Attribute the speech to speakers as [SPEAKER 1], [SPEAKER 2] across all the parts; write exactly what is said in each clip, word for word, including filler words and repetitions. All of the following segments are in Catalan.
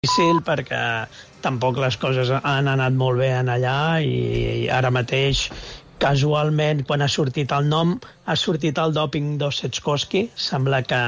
[SPEAKER 1] difícil perquè tampoc les coses han anat molt bé en allà i ara mateix, casualment, quan ha sortit el nom, ha sortit el dòping d'Ossetskowski. Sembla que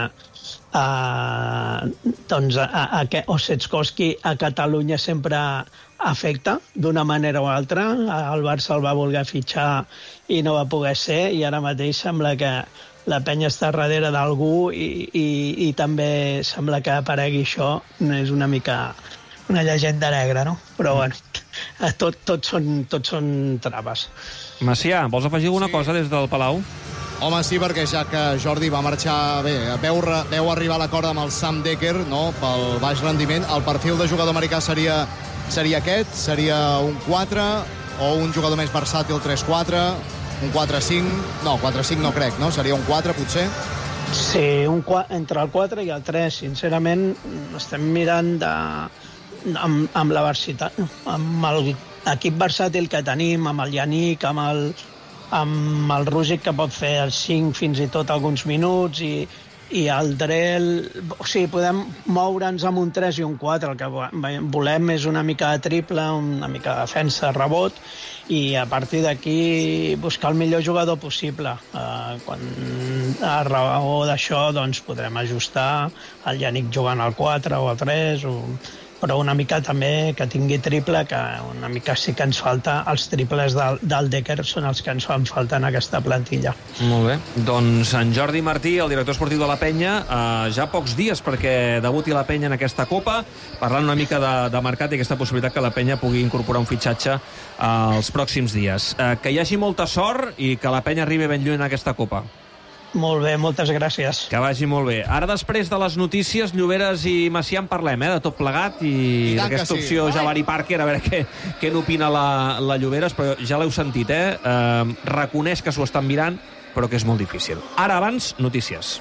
[SPEAKER 1] uh, doncs, a, a, a Ossetskowski a Catalunya sempre afecta d'una manera o altra. El Barça el va voler fitxar i no va poder ser, i ara mateix sembla que la penya està darrere d'algú i, i, i també sembla que aparegui això. És una mica una llegenda negra, no? Però, bueno, tot, tot, són, tot són traves.
[SPEAKER 2] Macià, vols afegir alguna
[SPEAKER 3] Sí.
[SPEAKER 2] cosa des del Palau?
[SPEAKER 3] Home, sí, perquè ja que Jordi va marxar bé, veu, veu arribar a l'acord amb el Sam Dekker, no?, pel baix rendiment, el perfil de jugador americà seria, seria aquest? Seria un quatre o un jugador més versàtil tres quatre? Un quatre cinc? No, quatre cinc no crec, no? Seria un quatre, potser?
[SPEAKER 1] Sí, un, entre el quatre i el tres, sincerament, estem mirant de, amb, amb la versitat, amb l'equip versàtil que tenim, amb el Yannick, amb el, amb el Rússic, que pot fer els cinc fins i tot alguns minuts, i, i el Drell... O sigui, podem moure'ns amb un tres i un quatre. El que volem és una mica de triple, una mica de defensa, rebot, i a partir d'aquí buscar el millor jugador possible. Uh, quan a raó d'això doncs, podrem ajustar el Yannick jugant al quatre o al tres, o... però una mica també que tingui triple, que una mica sí que ens falta. Els triples del, del Dekker són els que ens fan falta en aquesta plantilla.
[SPEAKER 2] Molt bé. Doncs en Jordi Martí, el director esportiu de la Penya, eh, ja pocs dies perquè debuti la Penya en aquesta Copa, parlant una mica de, de mercat i aquesta possibilitat que la Penya pugui incorporar un fitxatge eh, els pròxims dies. Eh, que hi hagi molta sort i que la Penya arribi ben lluny en aquesta Copa.
[SPEAKER 1] Molt bé, moltes gràcies.
[SPEAKER 2] Que vagi molt bé. Ara, després de les notícies, Lloberes i Macià en parlem, eh, de tot plegat, i, I d'aquesta sí. opció Jabari Parker, a veure què, què n'opina la, la Lloberes, però ja l'heu sentit, eh? eh? Reconeix que s'ho estan mirant, però que és molt difícil. Ara, abans, notícies.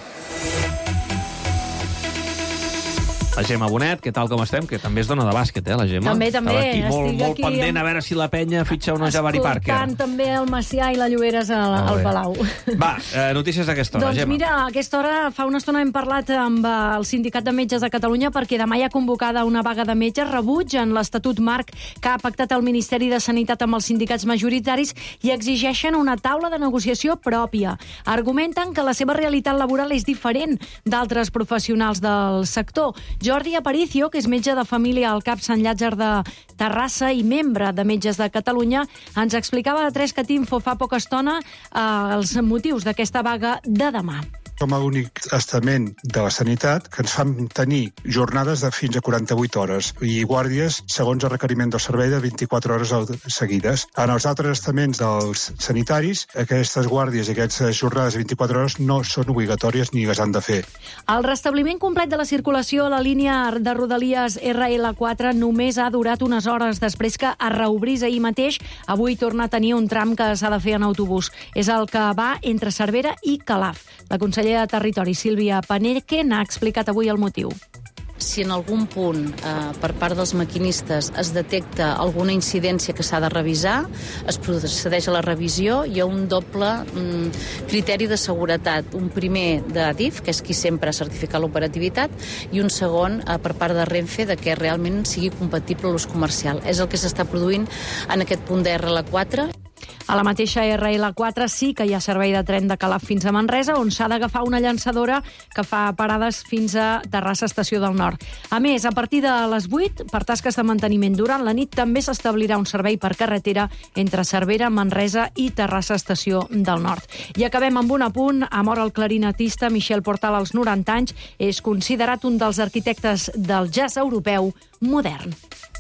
[SPEAKER 2] La Gemma Bonet, què tal, com estem? Que també és dona de bàsquet, eh, la Gemma?
[SPEAKER 4] També, també.
[SPEAKER 2] Estava aquí molt,
[SPEAKER 4] Estic
[SPEAKER 2] molt
[SPEAKER 4] aquí
[SPEAKER 2] pendent a veure si la Penya fitxa o no Jabari Parker.
[SPEAKER 4] Escoltant també el Macià i la Lloberes al, al Palau.
[SPEAKER 2] Va, eh, notícies a aquesta hora,
[SPEAKER 4] doncs
[SPEAKER 2] Gemma.
[SPEAKER 4] Mira, a aquesta hora fa una estona hem parlat amb el Sindicat de Metges de Catalunya perquè demà hi ha convocada una vaga de metges, rebuig en l'Estatut Marc que ha pactat el Ministeri de Sanitat amb els sindicats majoritaris i exigeixen una taula de negociació pròpia. Argumenten que la seva realitat laboral és diferent d'altres professionals del sector. Jordi Aparicio, que és metge de família al CAP Sant Llàtzer de Terrassa i membre de Metges de Catalunya, ens explicava a Tres Cat Info fa poca estona eh, els motius d'aquesta vaga de demà.
[SPEAKER 5] Som l'únic estament de la sanitat que ens fan tenir jornades de fins a quaranta-vuit hores i guàrdies segons el requeriment del servei de vint-i-quatre hores seguides. En els altres estaments dels sanitaris, aquestes guàrdies i aquestes jornades de vint-i-quatre hores no són obligatòries ni les han de fer.
[SPEAKER 4] El restabliment complet de la circulació a la línia de Rodalies erre ele quatre només ha durat unes hores després que es reobrís ahir mateix. Avui torna a tenir un tram que s'ha de fer en autobús. És el que va entre Cervera i Calaf. La consellera de Territori, Sílvia Paneque, n'ha explicat avui el motiu.
[SPEAKER 6] Si en algun punt eh, per part dels maquinistes es detecta alguna incidència que s'ha de revisar, es procedeix a la revisió. Hi ha un doble mm, criteri de seguretat. Un primer d'Adif, que és qui sempre ha certificat l'operativitat, i un segon eh, per part de Renfe, de que realment sigui compatible l'ús comercial. És el que s'està produint en aquest punt de erre ele quatre.
[SPEAKER 4] A la mateixa erre ele quatre sí que hi ha servei de tren de Calaf fins a Manresa, on s'ha d'agafar una llançadora que fa parades fins a Terrassa Estació del Nord. A més, a partir de les vuit, per tasques de manteniment durant la nit, també s'establirà un servei per carretera entre Cervera, Manresa i Terrassa Estació del Nord. I acabem amb un apunt. Ha mort el clarinetista Michel Portal als noranta anys. És considerat un dels arquitectes del jazz europeu modern.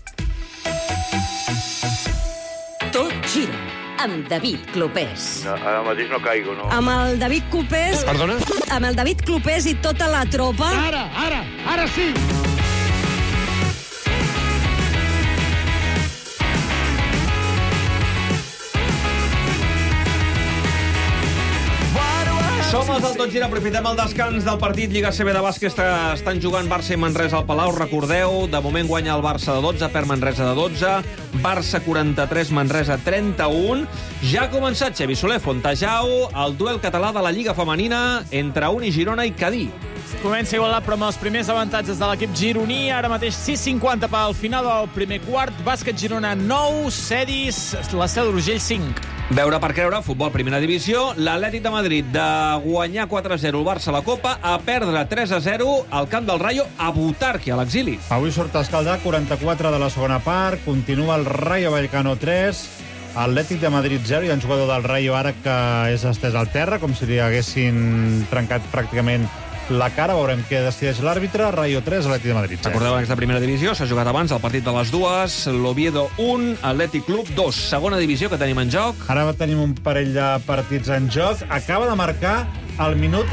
[SPEAKER 7] Tot gira amb David Clopés.
[SPEAKER 8] No, ara mateix no caigo, no.
[SPEAKER 7] Amb el David Clopés...
[SPEAKER 8] Perdona?
[SPEAKER 7] Amb el David Clopés i tota la tropa...
[SPEAKER 8] Ara, ara, ara sí!
[SPEAKER 2] Som els del Tot Gira, aprofitem el descans del partit Lliga C B de bàsquet que estan jugant Barça i Manresa al Palau. Recordeu, de moment guanya el Barça de dotze, perd Manresa de dotze, Barça quaranta-tres, Manresa trenta-un. Ja ha començat, Xavi Soler, Fontejau, el duel català de la Lliga Femenina entre Uni Girona i Cadí.
[SPEAKER 9] comença igualat, però amb els primers avantatges de l'equip gironí. Ara mateix sis cinquanta pel final del primer quart. Bàsquet Girona nou, Cedis, la Seu d'Urgell cinc.
[SPEAKER 2] Veure per creure, futbol primera divisió, l'Atlètic de Madrid de guanyar quatre a zero el Barça a la Copa a perdre tres a zero al camp del Rayo a Butarque, a l'exili.
[SPEAKER 10] Avui surt a escaldar quaranta-quatre de la segona part, continua el Rayo Vallecano tres, Atlètic de Madrid zero, hi ha un jugador del Rayo ara que és estès al terra, com si li haguessin trencat pràcticament la cara. Veurem què decideix l'àrbitre. Rayo tres, Atlètic de Madrid zero.
[SPEAKER 2] Recordeu que aquesta primera divisió s'ha jugat abans el partit de les dues, l'Oviedo un, Atlètic Club dos. Segona divisió que tenim en joc.
[SPEAKER 10] Ara tenim un parell de partits en joc. Acaba de marcar al minut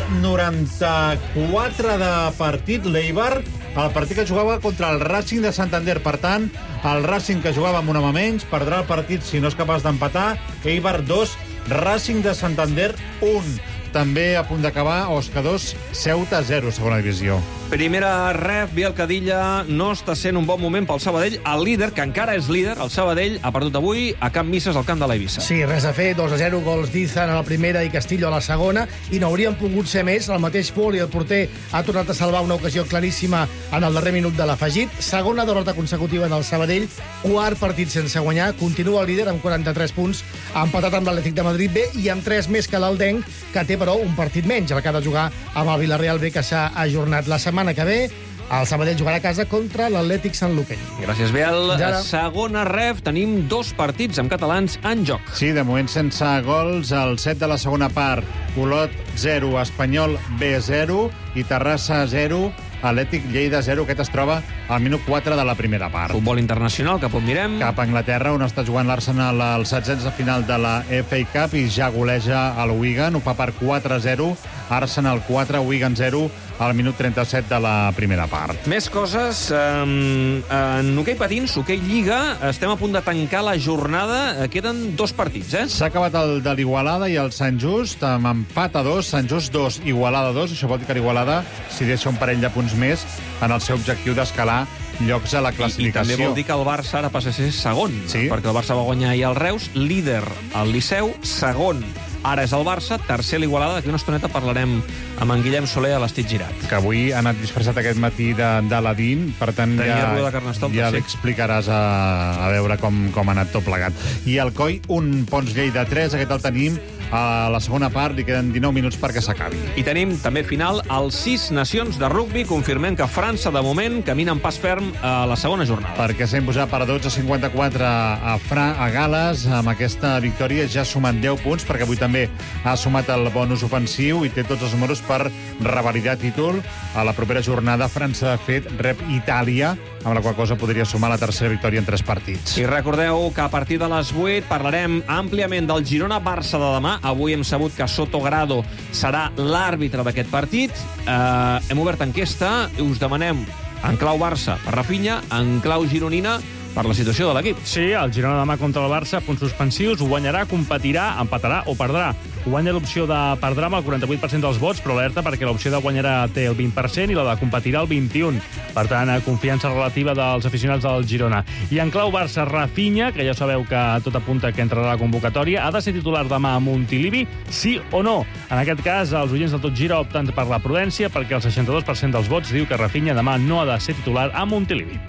[SPEAKER 10] noranta-quatre de partit l'Eibar, el partit que jugava contra el Racing de Santander. Per tant, el Racing, que jugava amb un home menys, perdrà el partit si no és capaç d'empatar. Eibar dos, Racing de Santander un. També a punt d'acabar Osca dos, Ceuta zero, segona divisió.
[SPEAKER 2] Primera ref, Biel Cadilla, no està sent un bon moment pel Sabadell. El líder, que encara és líder, el Sabadell, ha perdut avui a Camp Misses al camp de l'Eivissa.
[SPEAKER 11] Sí, res a fer, dos a zero, gols d'Izan a la primera i Castillo a la segona, i no haurien pogut ser més. El mateix Poli, el porter, ha tornat a salvar una ocasió claríssima en el darrer minut de l'afegit. Segona derrota consecutiva del Sabadell, quart partit sense guanyar, continua el líder amb quaranta-tres punts, ha empatat amb l'Atlètic de Madrid B i amb tres més que l'Aldenc, que té, però, un partit menys, el que ha de jugar amb el Villarreal B, que s'ha ajornat. La setmana que ve, el Sabadell jugarà a casa contra l'Atlètic Santluqueny.
[SPEAKER 2] Gràcies, Biel.
[SPEAKER 11] Ja.
[SPEAKER 2] Segona ref, tenim dos partits amb catalans en joc.
[SPEAKER 10] Sí, de moment sense gols. El set de la segona part, Olot zero, Espanyol B zero i Terrassa zero, Atlètic Lleida zero. Aquest es troba al minut quatre de la primera part.
[SPEAKER 2] Futbol internacional, cap on mirem?
[SPEAKER 10] Cap a Anglaterra, on està jugant l'Arsenal al setzents de final de la F A Cup i ja goleja el Wigan. Ho fa per quatre a zero. Arsenal quatre, Wigan zero, al minut trenta-set de la primera part.
[SPEAKER 2] Més coses. Um, en hoquei patins, hoquei Lliga, estem a punt de tancar la jornada. Queden dos partits, eh?
[SPEAKER 10] S'ha acabat el de l'Igualada i el Sant Just, amb empat a dos, Sant Just dos, Igualada dos. Això vol dir que l'Igualada s'hi deixa un parell de punts més en el seu objectiu d'escalar llocs a la classificació.
[SPEAKER 2] I, I també vol dir que el Barça ara passa a ser segon, sí, perquè el Barça va guanyar ahir el Reus, líder el Liceu, segon ara és el Barça, tercer l'Igualada. D'aquí una estoneta parlarem amb en Guillem Soler a l'Estit Girat.
[SPEAKER 10] Que avui ha anat disfressat aquest matí d'Aladín, per tant ja, ja l'explicaràs a, a veure com, com ha anat tot plegat. I el Coi, un Pons Lleida tres, aquest el tenim a la segona part, li queden dinou minuts perquè s'acabi.
[SPEAKER 2] I tenim també final els sis nacions de rugbi, confirmem que França de moment camina en pas ferm a la segona jornada.
[SPEAKER 10] Perquè s'ha imposat per dotze a cinquanta-quatre a, Fra a Gales. Amb aquesta victòria ja ha sumat deu punts, perquè avui també ha sumat el bonus ofensiu i té tots els números per revalidar títol. A la propera jornada França, de fet, rep Itàlia, amb la qual cosa podria sumar la tercera victòria en tres partits.
[SPEAKER 2] I recordeu que a partir de les vuit parlarem àmpliament del Girona-Barça de demà. Avui hem sabut que Soto Grado serà l'àrbitre d'aquest partit. Eh, hem obert enquesta i us demanem en clau Barça per Rafinha, en clau gironina per la situació de l'equip.
[SPEAKER 12] Sí, el Girona demà contra el Barça, punts suspensius, guanyarà, competirà, empatarà o perdrà. Guanya l'opció de perdrà amb el quaranta-vuit per cent dels vots, però alerta perquè l'opció de guanyarà té el vint per cent i la de competirà el vint-i-un. Per tant, confiança relativa dels aficionats del Girona. I en clau Barça, Rafinha, que ja sabeu que tot apunta que entrarà a la convocatòria, ha de ser titular demà a Montilivi, sí o no? En aquest cas, els oients del Tot Gira opten per la prudència perquè el seixanta-dos per cent dels vots diu que Rafinha demà no ha de ser titular a Montilivi.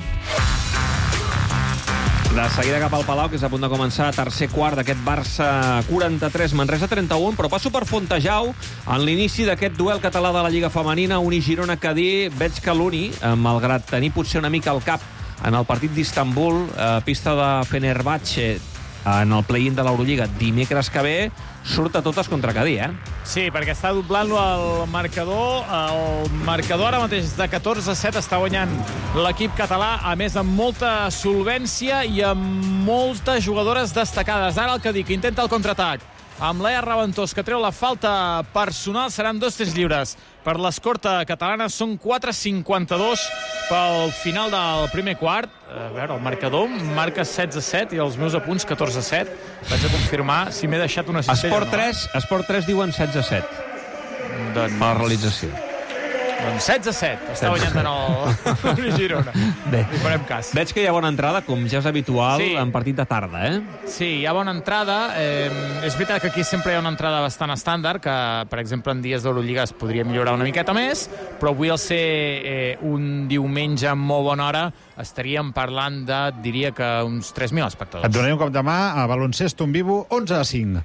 [SPEAKER 2] De seguida cap al Palau, que és a punt de començar tercer quart d'aquest Barça quaranta-tres, Manresa trenta-un, però passo per Fontejau en l'inici d'aquest duel català de la Lliga Femenina, Uni Girona Cadí. Veig que l'Uni, malgrat tenir potser una mica al cap en el partit d'Istanbul, eh, pista de Fenerbahçe, en el play-in de l'Eurolliga dimecres que ve, surt a totes contra Cadí, eh?
[SPEAKER 9] Sí, perquè està doblant el marcador. El marcador ara mateix de catorze a set està guanyant l'equip català, a més amb molta solvència i amb moltes jugadores destacades. Ara el Cadí, que intenta el contraatac amb l'Ea Raventós, que treu la falta personal. Seran dos tirs lliures per l'escorta catalana. Són quatre cinquanta-dos pel final del primer quart. A veure, el marcador marca setze a set i els meus apunts catorze a set. Vaig a confirmar si m'he deixat una cistella.
[SPEAKER 2] Esport tres, Esport tres diuen setze a set.
[SPEAKER 9] Doncs...
[SPEAKER 2] a la realització.
[SPEAKER 9] Doncs setze a set. Està guanyant de nou el Girona.
[SPEAKER 2] Bé.
[SPEAKER 9] Li farem cas.
[SPEAKER 2] Veig que hi ha bona entrada, com ja és habitual,
[SPEAKER 9] Sí.
[SPEAKER 2] en partit de tarda, eh?
[SPEAKER 9] Sí, hi ha bona entrada. Eh, és veritat que aquí sempre hi ha una entrada bastant estàndard, que, per exemple, en dies d'Eurolliga es podria millorar una miqueta més, però avui, al ser eh, un diumenge amb molt bona hora, estaríem parlant de, diria que uns tres mil espectadors.
[SPEAKER 10] Et donaré un cop de mà a baloncesto en vivo, onze a cinc.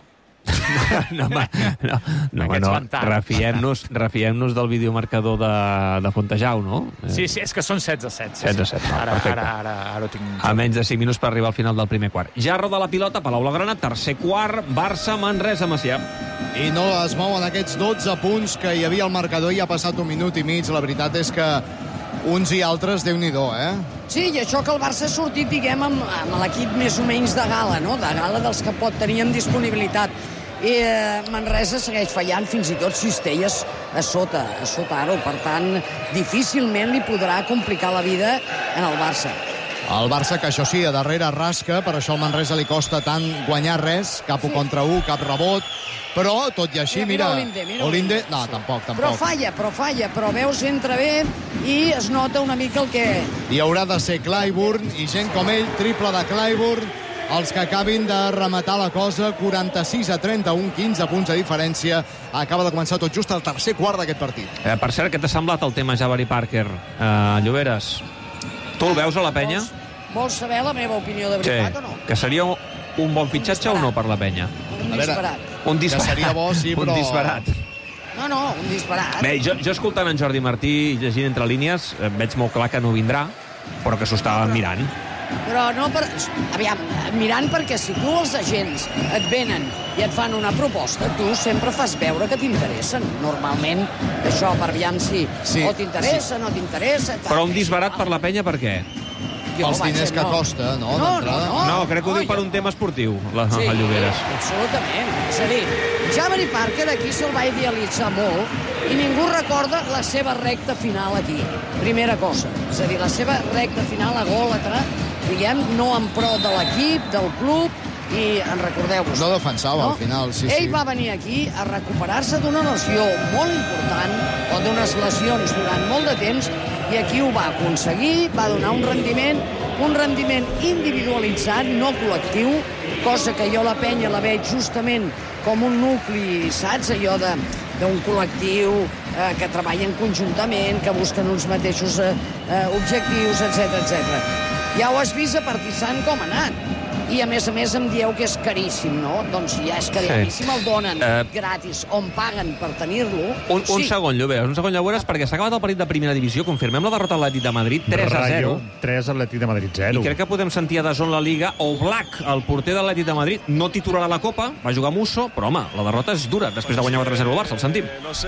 [SPEAKER 2] No, home, no, no,
[SPEAKER 9] Aquests
[SPEAKER 2] no,
[SPEAKER 9] van tard.
[SPEAKER 2] refiem-nos refiem-nos del videomarcador de, de Fontejau, no?
[SPEAKER 9] Sí, sí, és que són setze a set. Sí,
[SPEAKER 2] setze a set,
[SPEAKER 9] sí.
[SPEAKER 2] no,
[SPEAKER 9] Ara,
[SPEAKER 2] perfecte.
[SPEAKER 9] ara, ara, ara ho tinc...
[SPEAKER 2] A menys de cinc minuts per arribar al final del primer quart. Ja roda la pilota, Palau Blaugrana, tercer quart, Barça, Manresa, Macià.
[SPEAKER 3] I no es mouen aquests dotze punts que hi havia al marcador i ha passat un minut i mig. La veritat és que uns i altres, Déu-n'hi-do, eh?
[SPEAKER 13] Sí, i això que el Barça ha sortit, diguem, amb, amb l'equip més o menys de gala, no? De gala dels que pot tenir en disponibilitat. I eh, Manresa segueix fallant fins i tot Cistelles a sota, a sota Aro. Per tant, difícilment li podrà complicar la vida en el Barça.
[SPEAKER 3] El Barça, que això sí, a darrere rasca, per això al Manresa li costa tant guanyar res, cap u contra u, cap rebot, però, tot i així, mira...
[SPEAKER 13] Mira, mira Olinde, mira
[SPEAKER 3] Olinde,
[SPEAKER 13] Olinde.
[SPEAKER 3] no, tampoc, tampoc.
[SPEAKER 13] Però falla, però falla, però veus, entra bé i es nota una mica el que...
[SPEAKER 3] I haurà de ser Clyburn i gent com ell, triple de Clyburn, els que acabin de rematar la cosa, quaranta-sis a trenta-un, quinze punts de diferència. Acaba de començar tot just el tercer quart d'aquest partit.
[SPEAKER 2] Eh, per cert, què t'ha semblat el tema Jabari Parker? Uh, Lloberes, tu el veus a la penya?
[SPEAKER 13] Vols, vols saber la meva opinió de veritat o no?
[SPEAKER 2] Que seria un, un bon fitxatge o no per la penya?
[SPEAKER 13] Un
[SPEAKER 3] A veure,
[SPEAKER 13] disparat.
[SPEAKER 2] Un disparat.
[SPEAKER 3] Que seria bo, sí, però...
[SPEAKER 2] Un disparat.
[SPEAKER 13] No, no, un disparat.
[SPEAKER 2] Bé, jo, jo escoltant en Jordi Martí i llegint entre línies, eh, veig molt clar que no vindrà, però que s'ho estava mirant.
[SPEAKER 13] Però no per... Aviam, mirant perquè si tu els agents et venen i et fan una proposta, tu sempre fas veure que t'interessen. Normalment, això, per aviam si
[SPEAKER 3] Sí,
[SPEAKER 13] o t'interessa,
[SPEAKER 3] sí.
[SPEAKER 13] no t'interessa...
[SPEAKER 2] Però un disbarat per la penya, per què?
[SPEAKER 13] Jo,
[SPEAKER 3] Els diners
[SPEAKER 13] vaja,
[SPEAKER 3] que
[SPEAKER 13] no.
[SPEAKER 3] costa, no,
[SPEAKER 13] No, no,
[SPEAKER 3] d'entrada?
[SPEAKER 13] no.
[SPEAKER 2] No, crec que ho diu per un tema esportiu, la,
[SPEAKER 13] Sí,
[SPEAKER 2] la Lloberes.
[SPEAKER 13] absolutament. És a dir, Jabari Parker aquí se'l va idealitzar molt i ningú recorda la seva recta final aquí. Primera cosa. És a dir, la seva recta final agòlatra, diguem, no en pro de l'equip, del club, i en recordeu-vos.
[SPEAKER 3] No defensava, al final, sí,
[SPEAKER 13] Ell
[SPEAKER 3] sí.
[SPEAKER 13] va venir aquí a recuperar-se d'una lesió molt important, o d'unes lesions durant molt de temps, i aquí ho va aconseguir, va donar un rendiment, un rendiment individualitzat, no col·lectiu, cosa que jo la penya la veig justament com un nucli, saps, allò de d'un col·lectiu eh, que treballen conjuntament, que busquen uns mateixos eh, eh, objectius, etcètera, etcètera. Ja ho has vist a Partizan com ha anat. I, a més a més, em dieu que és caríssim, no? Doncs ja és caríssim, el donen
[SPEAKER 2] Eh,
[SPEAKER 13] gratis, on paguen per tenir-lo.
[SPEAKER 2] Un, un
[SPEAKER 13] Sí.
[SPEAKER 2] segon, Lloberes, un segon, Lloberes, perquè s'ha acabat el partit de primera divisió, confirmem la derrota a l'Atlètic de Madrid, tres a zero.
[SPEAKER 10] Rayo, tres, Atlètic de Madrid, zero.
[SPEAKER 2] I crec que podem sentir a Dazón la Liga. Oblak, el porter de l'Atlètic de Madrid, no titularà la Copa, va jugar Musso, però, home, la derrota és dura, després de guanyar quatre a zero al Barça, el sentim.
[SPEAKER 14] Eh, no sé,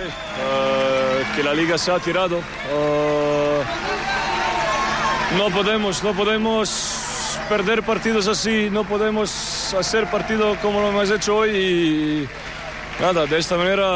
[SPEAKER 14] eh, que la Liga se ha tirado. Eh, no podemos, no podemos perder partidos así, no podemos hacer partido como lo hemos hecho hoy y nada, de esta manera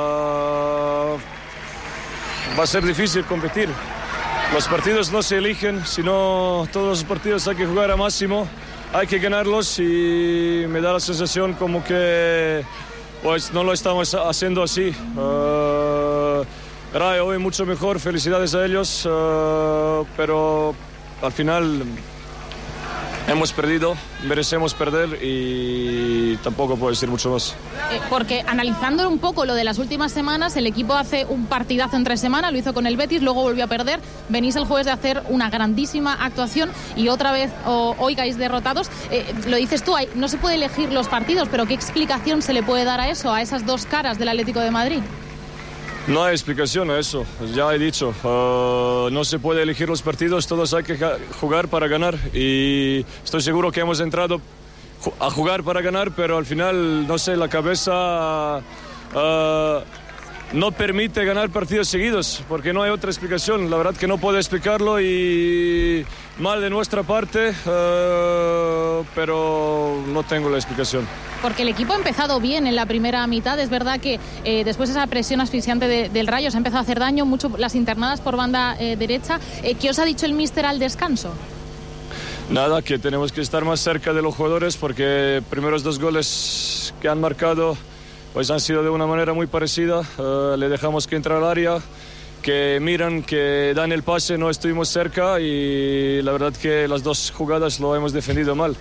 [SPEAKER 14] va a ser difícil competir. Los partidos no se eligen, sino todos los partidos hay que jugar a máximo, hay que ganarlos y me da la sensación como que pues no lo estamos haciendo así. Uh, Rayo hoy mucho mejor, felicidades a ellos, uh, pero al final hemos perdido, merecemos perder y tampoco puedo decir mucho más.
[SPEAKER 15] Eh, porque analizando un poco lo de las últimas semanas, el equipo hace un partidazo en tres semanas, lo hizo con el Betis, luego volvió a perder, venís el jueves de hacer una grandísima actuación y otra vez oh, hoy caéis derrotados. Eh, lo dices tú, hay, no se puede elegir los partidos, pero ¿qué explicación se le puede dar a eso, a esas dos caras del Atlético de Madrid?
[SPEAKER 14] No hay explicación a eso, ya he dicho, uh, no se puede elegir los partidos, todos hay que jugar para ganar y estoy seguro que hemos entrado a jugar para ganar, pero al final, no sé, la cabeza uh, no permite ganar partidos seguidos, porque no hay otra explicación, la verdad que no puedo explicarlo y mal de nuestra parte, uh, pero no tengo la explicación.
[SPEAKER 15] Porque el equipo ha empezado bien en la primera mitad. Es verdad que eh, después de esa presión asfixiante de, del Rayo se ha empezado a hacer daño, mucho las internadas por banda eh, derecha. Eh, ¿Qué os ha dicho el míster al descanso?
[SPEAKER 14] Nada, que tenemos que estar más cerca de los jugadores porque primeros dos goles que han marcado pues han sido de una manera muy parecida. Uh, le dejamos que entre al área que miran, que dan el pase, no estuvimos cerca y la verdad que las dos jugadas lo hemos defendido mal.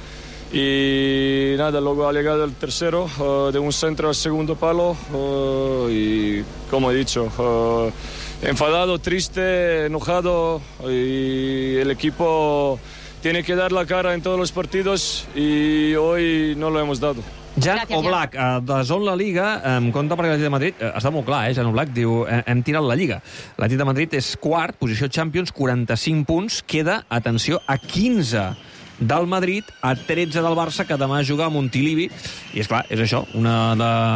[SPEAKER 14] Y nada, luego ha llegado el tercero, uh, de un centro al segundo palo uh, y como he dicho, uh, enfadado, triste, enojado y el equipo tiene que dar la cara en todos los partidos y hoy no lo hemos dado.
[SPEAKER 2] Jan Oblak, de Zon la Liga, em compta perquè l'Atlètic de Madrid, eh, està molt clar, eh, Jan Oblak, diu, eh, hem tirat la Lliga. L'Atlètic de Madrid és quart, posició Champions, quaranta-cinc punts, queda, atenció, a quinze del Madrid, a tretze del Barça, que demà juga a Montilivi, i és clar, és això, una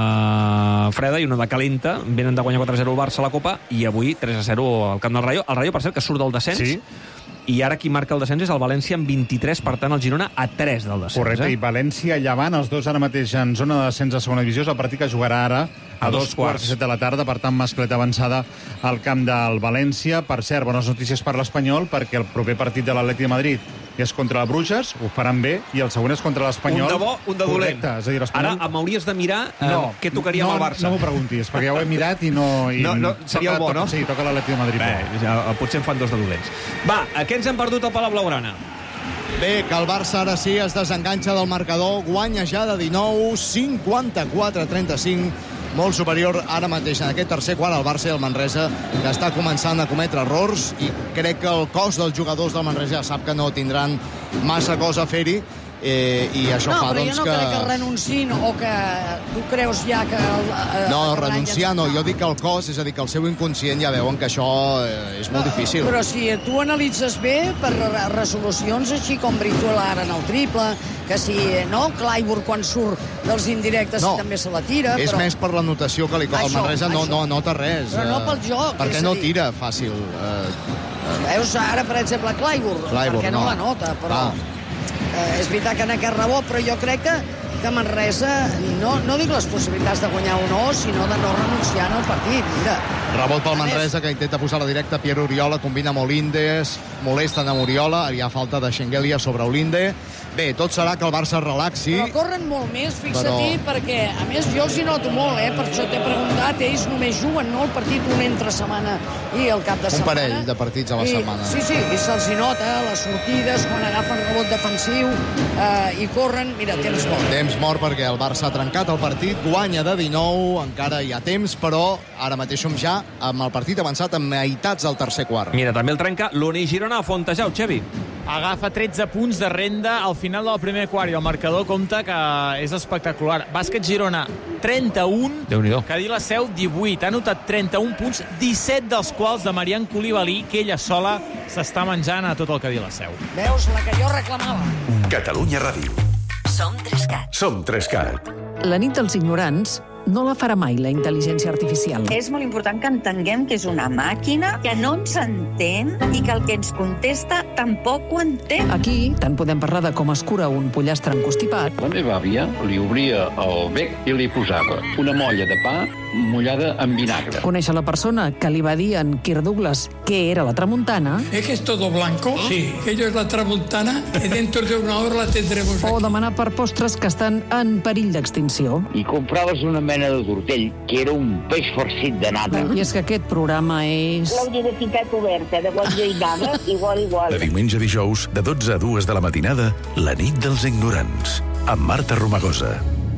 [SPEAKER 2] de freda i una de calenta, venen de guanyar quatre a zero al Barça a la Copa, i avui tres a zero al camp del Rayo. El Rayo, per cert, que surt del descens, sí. I ara qui marca el descens és el València amb vint-i-tres, per tant el Girona a tres del descens.
[SPEAKER 10] Correcte,
[SPEAKER 2] eh?
[SPEAKER 10] i València Llevant, els dos ara mateix en zona de descens a segona divisió, és el partit que jugarà ara a, a dos, dos quarts i set de la tarda, per tant mascleta avançada al camp del València. Per cert, bones notícies per l'Espanyol, perquè el proper partit de l'Atlètic de Madrid és contra el Bruges, ho faran bé, i el següent és contra l'Espanyol.
[SPEAKER 2] Un de bo, un de dolent.
[SPEAKER 10] Correcte, és a dir, l'Espanyol...
[SPEAKER 2] Ara m'hauries de mirar eh,
[SPEAKER 10] no,
[SPEAKER 2] què tocaria
[SPEAKER 10] no,
[SPEAKER 2] amb el Barça.
[SPEAKER 10] No m'ho preguntis, perquè ja ho he mirat i no... I
[SPEAKER 2] no, no seria
[SPEAKER 10] toca,
[SPEAKER 2] el bo, no?
[SPEAKER 10] Sí, toca l'Atlètic de Madrid.
[SPEAKER 2] Bé, ja, potser en fan dos de dolents. Va, a què ens hem perdut al Palau Blaugrana?
[SPEAKER 3] Bé, que el Barça ara sí es desenganxa del marcador, guanya ja de dinou, cinquanta-quatre a trenta-cinc, molt superior ara mateix en aquest tercer quart al Barça i el Manresa, que està començant a cometre errors, i crec que el cos dels jugadors del Manresa ja sap que no tindran massa cosa a fer-hi, eh, i això
[SPEAKER 13] no,
[SPEAKER 3] fa
[SPEAKER 13] però
[SPEAKER 3] doncs,
[SPEAKER 13] jo no
[SPEAKER 3] que...
[SPEAKER 13] crec que renunciïn o que tu creus ja que... Eh,
[SPEAKER 3] no, renunciar no, jo dic que el cos, és a dir, que el seu inconscient ja veuen que això eh, és molt difícil.
[SPEAKER 13] Però si tu analitzes bé per resolucions així com Brizuela ara en el triple, que si, no, Clyburn quan surt dels indirectes no, també se la tira,
[SPEAKER 3] és
[SPEAKER 13] però...
[SPEAKER 3] més per la notació que li costa. El Manresa no, no nota res.
[SPEAKER 13] Però no pel joc.
[SPEAKER 3] Perquè no tira fàcil. Eh,
[SPEAKER 13] Veus ara, per exemple, Clyburn,
[SPEAKER 3] Clyburn
[SPEAKER 13] perquè no, no la nota, però... Ah. Eh, és veritat que en aquest rebot, però jo crec que, que Manresa, no, no dic les possibilitats de guanyar o no, sinó de no renunciar en el partit. Mira.
[SPEAKER 3] Rebot pel Manresa, que intenta posar la directa Pierre Oriola, combina amb Olindes, molesten amb Oriola, hi ha falta de Schengelia sobre Olinde. Bé, tot serà que el Barça relaxi.
[SPEAKER 13] Però corren molt més, fixa-t'hi,
[SPEAKER 3] però...
[SPEAKER 13] perquè, a més, jo els hi noto molt, eh? Per això t'he preguntat, ells només juguen, no?, el partit un entre setmana i el cap de setmana.
[SPEAKER 3] Un parell de partits a la
[SPEAKER 13] I,
[SPEAKER 3] setmana.
[SPEAKER 13] Sí, sí, i se'ls hi nota, les sortides, quan agafen rebot defensiu, eh, i corren, mira, temps mort.
[SPEAKER 3] Temps mort perquè el Barça ha trencat el partit, guanya de dinou, encara hi ha temps, però ara mateix som ja amb el partit avançat en meitats del tercer quart.
[SPEAKER 2] Mira, també el trenca l'Uni Girona a Fontejau, Xevi.
[SPEAKER 9] Agafa tretze punts de renda al final del primer quart i el marcador compta que és espectacular. Bàsquet Girona, trenta-un.
[SPEAKER 2] Déu-n'hi-do.
[SPEAKER 9] Cadí la Seu, divuit. Ha anotat trenta-un punts, disset dels quals de Marian Coulibaly, que ella sola s'està menjant a tot el Cadí la Seu.
[SPEAKER 13] Veus, la que jo reclamava.
[SPEAKER 16] Catalunya Ràdio.
[SPEAKER 7] Som Trescat.
[SPEAKER 16] Som Trescat.
[SPEAKER 17] La nit dels ignorants no la farà mai la intel·ligència artificial.
[SPEAKER 18] És molt important que entenguem que és una màquina, que no ens entén i que el que ens contesta tampoc ho entén.
[SPEAKER 17] Aquí tant podem parlar de com es cura un pollastre encostipat.
[SPEAKER 19] La meva àvia li obria el bec i li posava una molla de pa mullada amb vinagre.
[SPEAKER 17] Conèixer la persona que li va dir en Kirk Douglas què era la tramuntana.
[SPEAKER 20] ¿Es que es todo blanco? Sí. Aquello es la tramuntana y dentro de una hora la tendremos aquí.
[SPEAKER 17] O demanar per postres que estan en perill d'extinció.
[SPEAKER 19] I compraves una mena de tortell, que era un peix farcit de nata.
[SPEAKER 17] I és que aquest programa és...
[SPEAKER 18] La universitat oberta, de guatlla i nada, igual, igual.
[SPEAKER 16] De diumenge a dijous, de dotze a dues de la matinada, la nit dels ignorants, amb Marta Romagosa.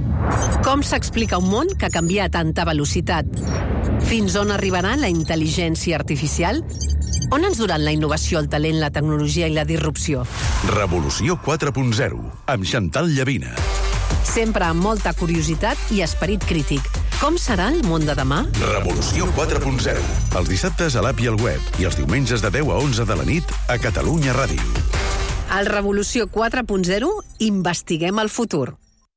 [SPEAKER 21] Com s'explica un món que canvia a tanta velocitat? Fins on arribarà la intel·ligència artificial? On ens duran la innovació, el talent, la tecnologia i la disrupció?
[SPEAKER 16] Revolució quatre punt zero, amb Chantal Llavina.
[SPEAKER 21] Sempre amb molta curiositat i esperit crític. Com serà el món de demà?
[SPEAKER 16] Revolució quatre punt zero. Els dissabtes a l'app i al web i els diumenges de deu a onze de la nit a Catalunya Ràdio.
[SPEAKER 21] Al Revolució quatre punt zero investiguem el futur.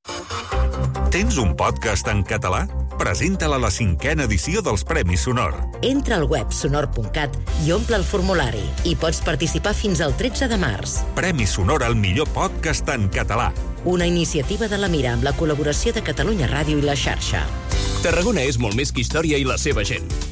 [SPEAKER 22] Tens un podcast en català? Presenta-la a la cinquena edició dels Premis Sonor.
[SPEAKER 23] Entra al web sonor punt cat i omple el formulari. I pots participar fins al tretze de març.
[SPEAKER 22] Premi Sonor al millor podcast en català.
[SPEAKER 23] Una iniciativa de la Mira amb la col·laboració de Catalunya Ràdio i la xarxa.
[SPEAKER 24] Tarragona és molt més que història i la seva gent.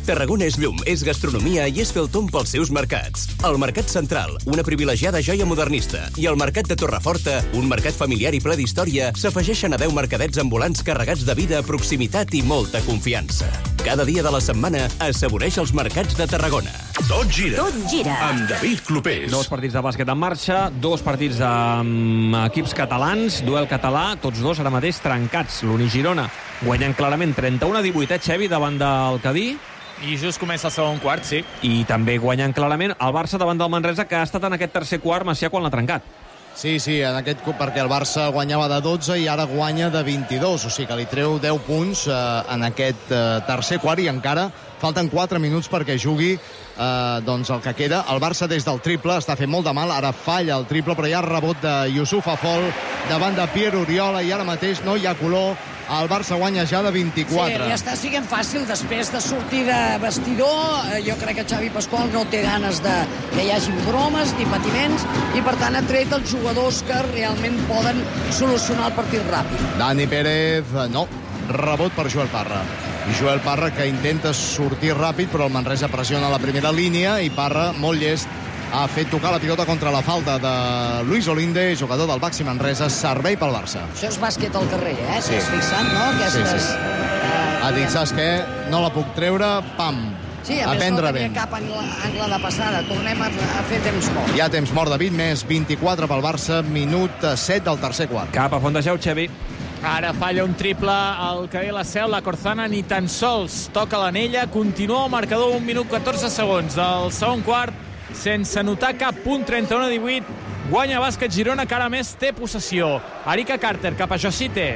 [SPEAKER 1] Tarragona és llum, és gastronomia i és fer el tomb pels seus mercats. El Mercat Central, una privilegiada joia modernista, i el Mercat de Torreforta, un mercat familiar i ple d'història, s'afegeixen a deu mercadets ambulants carregats de vida, proximitat i molta confiança. Cada dia de la setmana assaboreix els mercats de Tarragona.
[SPEAKER 16] Tot gira.
[SPEAKER 7] Tot gira.
[SPEAKER 16] Amb David Clopés.
[SPEAKER 2] Dos partits de bàsquet en marxa, dos partits amb equips catalans, duel català, tots dos ara mateix trencats. L'Uni Girona guanyant clarament trenta-u a divuit, eh, Xevi, davant del Cadí.
[SPEAKER 9] I just comença el segon quart, sí.
[SPEAKER 2] I també guanyant clarament el Barça davant del Manresa, que ha estat en aquest tercer quart, Macià, quan l'ha trencat.
[SPEAKER 3] Sí, sí, en aquest cop, perquè el Barça guanyava de dotze i ara guanya de vint-i-dos, o sigui que li treu deu punts eh, en aquest eh, tercer quart i encara falten quatre minuts perquè jugui eh, doncs el que queda. El Barça des del triple està fent molt de mal, ara falla el triple, però hi ha rebot de Yusuf Afol davant de Pierre Oriola i ara mateix no hi ha color. El Barça guanya ja de vint-i-quatre.
[SPEAKER 13] Sí, ja està siguent fàcil després de sortir de vestidor. Jo crec que Xavi Pasqual no té ganes de que hi hagin bromes ni patiments i per tant ha tret els jugadors que realment poden solucionar el partit ràpid.
[SPEAKER 3] Dani Pérez, no, rebot per Joel Parra. I Joel Parra que intenta sortir ràpid, però el Manresa pressiona la primera línia i Parra, molt llest, ha fet tocar la pilota contra la falta de Luis Olinde, jugador del Baxi Manresa, servei pel Barça.
[SPEAKER 13] Això és bàsquet al carrer, eh?
[SPEAKER 3] Sí.
[SPEAKER 13] T'has fixat, no? Aquestes...
[SPEAKER 3] Sí, sí. Eh, ha dit, saps què? No la puc treure, pam.
[SPEAKER 13] Sí, a, a més no tenia cap angle, angle de passada. Tornem a, a fer temps mort.
[SPEAKER 3] Hi ha temps mort, David, més vint-i-quatre pel Barça, minut set del tercer quart.
[SPEAKER 2] Cap a Fontejau, Xevi.
[SPEAKER 9] Ara falla un triple al Cadí la Seu, la Corzana ni tan sols toca l'anella, continua el marcador, un minut catorze segons del segon quart, sense notar cap punt, trenta-u a divuit, guanya Bàsquet Girona, que ara més té possessió. Erika Carter cap a Josite.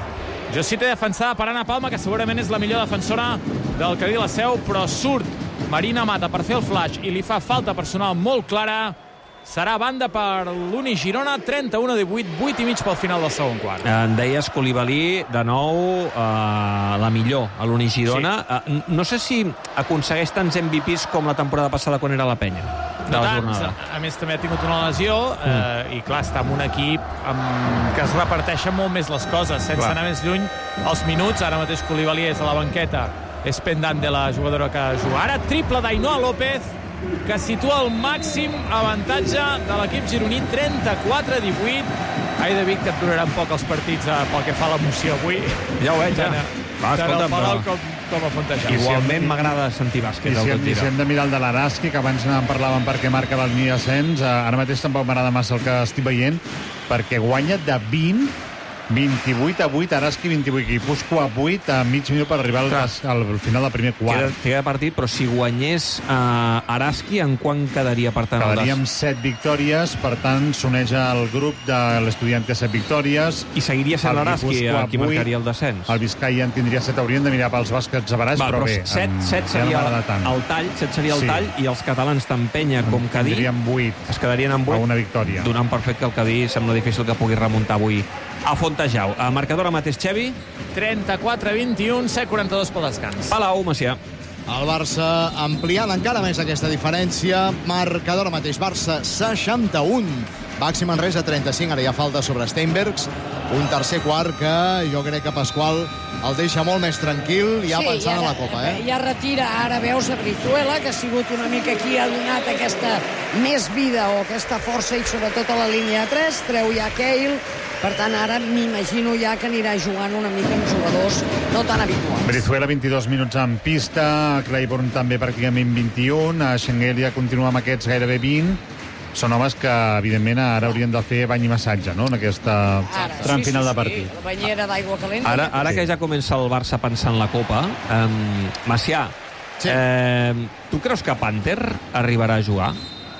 [SPEAKER 9] Josite defensada per Anna Palma, que segurament és la millor defensora del Cadí la Seu, però surt Marina Mata per fer el flash i li fa falta personal molt clara. Serà banda per l'Uni Girona, trenta-u a divuit, vuit i mig pel final del segon quart.
[SPEAKER 2] En deies Coulibaly, de nou, eh, la millor a l'Uni Girona. Sí. Eh, no sé si aconsegueix tants M V Ps com la temporada passada quan era a la Penya. De
[SPEAKER 9] no
[SPEAKER 2] la
[SPEAKER 9] tants,
[SPEAKER 2] jornada.
[SPEAKER 9] a més també ha tingut una lesió eh, mm. i clar, està en un equip amb, que es reparteixen molt més les coses, sense clar. anar més lluny els minuts. Ara mateix Coulibaly és a la banqueta, és pendant de la jugadora que juga. Ara triple d'Ainoa López, que situa el màxim avantatge de l'equip gironí, trenta-quatre a divuit. Ai, David, que et duraran poc els partits eh, pel que fa a l'emoció avui.
[SPEAKER 2] Ja ho veig, ja.
[SPEAKER 9] Va, tant al Palau com, com a Fontejau.
[SPEAKER 2] Igualment m'agrada sentir bàsquet.
[SPEAKER 10] I si, hem, si hem de mirar el de l'Araski, que abans en parlàvem perquè marca la línia d'ascens, ara mateix tampoc m'agrada massa el que estic veient, perquè guanya de vint, vint-i-vuit a vuit, Araski vint-i-vuit, Guipúscoa vuit, a mig minut per arribar al, al final del primer quart.
[SPEAKER 2] Queda, queda partit, però si guanyés uh, Araski, en quant quedaria, per tant?
[SPEAKER 10] Quedaríem set victòries, per tant, s'uneix al grup de l'Estudiante set victòries.
[SPEAKER 2] I seguiria sent l'Araski qui marcaria el descens.
[SPEAKER 10] El Vizcaya en tindria set, hauríem de mirar pels bàsquets a baraix, però, però bé.
[SPEAKER 2] set, set seria el, el tall, set seria el sí. tall, i els catalans tant Penya com Cadí
[SPEAKER 10] vuit.
[SPEAKER 2] Es quedarien amb vuit.
[SPEAKER 10] A una victòria.
[SPEAKER 2] Donant per fet que el Cadí sembla difícil que pugui remuntar avui a Fontejau. A marcador ara mateix, Xevi.
[SPEAKER 9] trenta-quatre a vint-i-un, set quaranta-dos pel descans.
[SPEAKER 2] Palau, Macià.
[SPEAKER 3] El Barça ampliant encara més aquesta diferència. Marcador ara mateix, Barça seixanta-un. Baxi Manresa trenta-cinc, ara hi ha falta sobre Steinbergs. Un tercer quart que jo crec que Pasqual el deixa molt més tranquil, ja
[SPEAKER 13] sí,
[SPEAKER 3] pensant
[SPEAKER 13] ara,
[SPEAKER 3] en la Copa. Eh?
[SPEAKER 13] Ja retira, ara veus a Brizuela, que ha sigut una mica qui ha donat aquesta més vida o aquesta força, i sobretot a la línia tres, treu ja Keil. Per tant, ara m'imagino ja que anirà jugant una mica amb jugadors no tan habituals.
[SPEAKER 10] Brizuela, vint-i-dos minuts en pista, Claiborne també pràcticament vint-i-un, a Schengelia continua amb aquests gairebé vint. Són homes que, evidentment, ara haurien de fer bany i massatge, no?, en aquesta ara, tram
[SPEAKER 13] sí,
[SPEAKER 10] final
[SPEAKER 13] sí,
[SPEAKER 10] de partit.
[SPEAKER 13] Sí, la banyera d'aigua calenta.
[SPEAKER 2] Ara, ara que ja comença el Barça a pensar en la Copa, um, Macià, sí. eh, tu creus que Panther arribarà a jugar?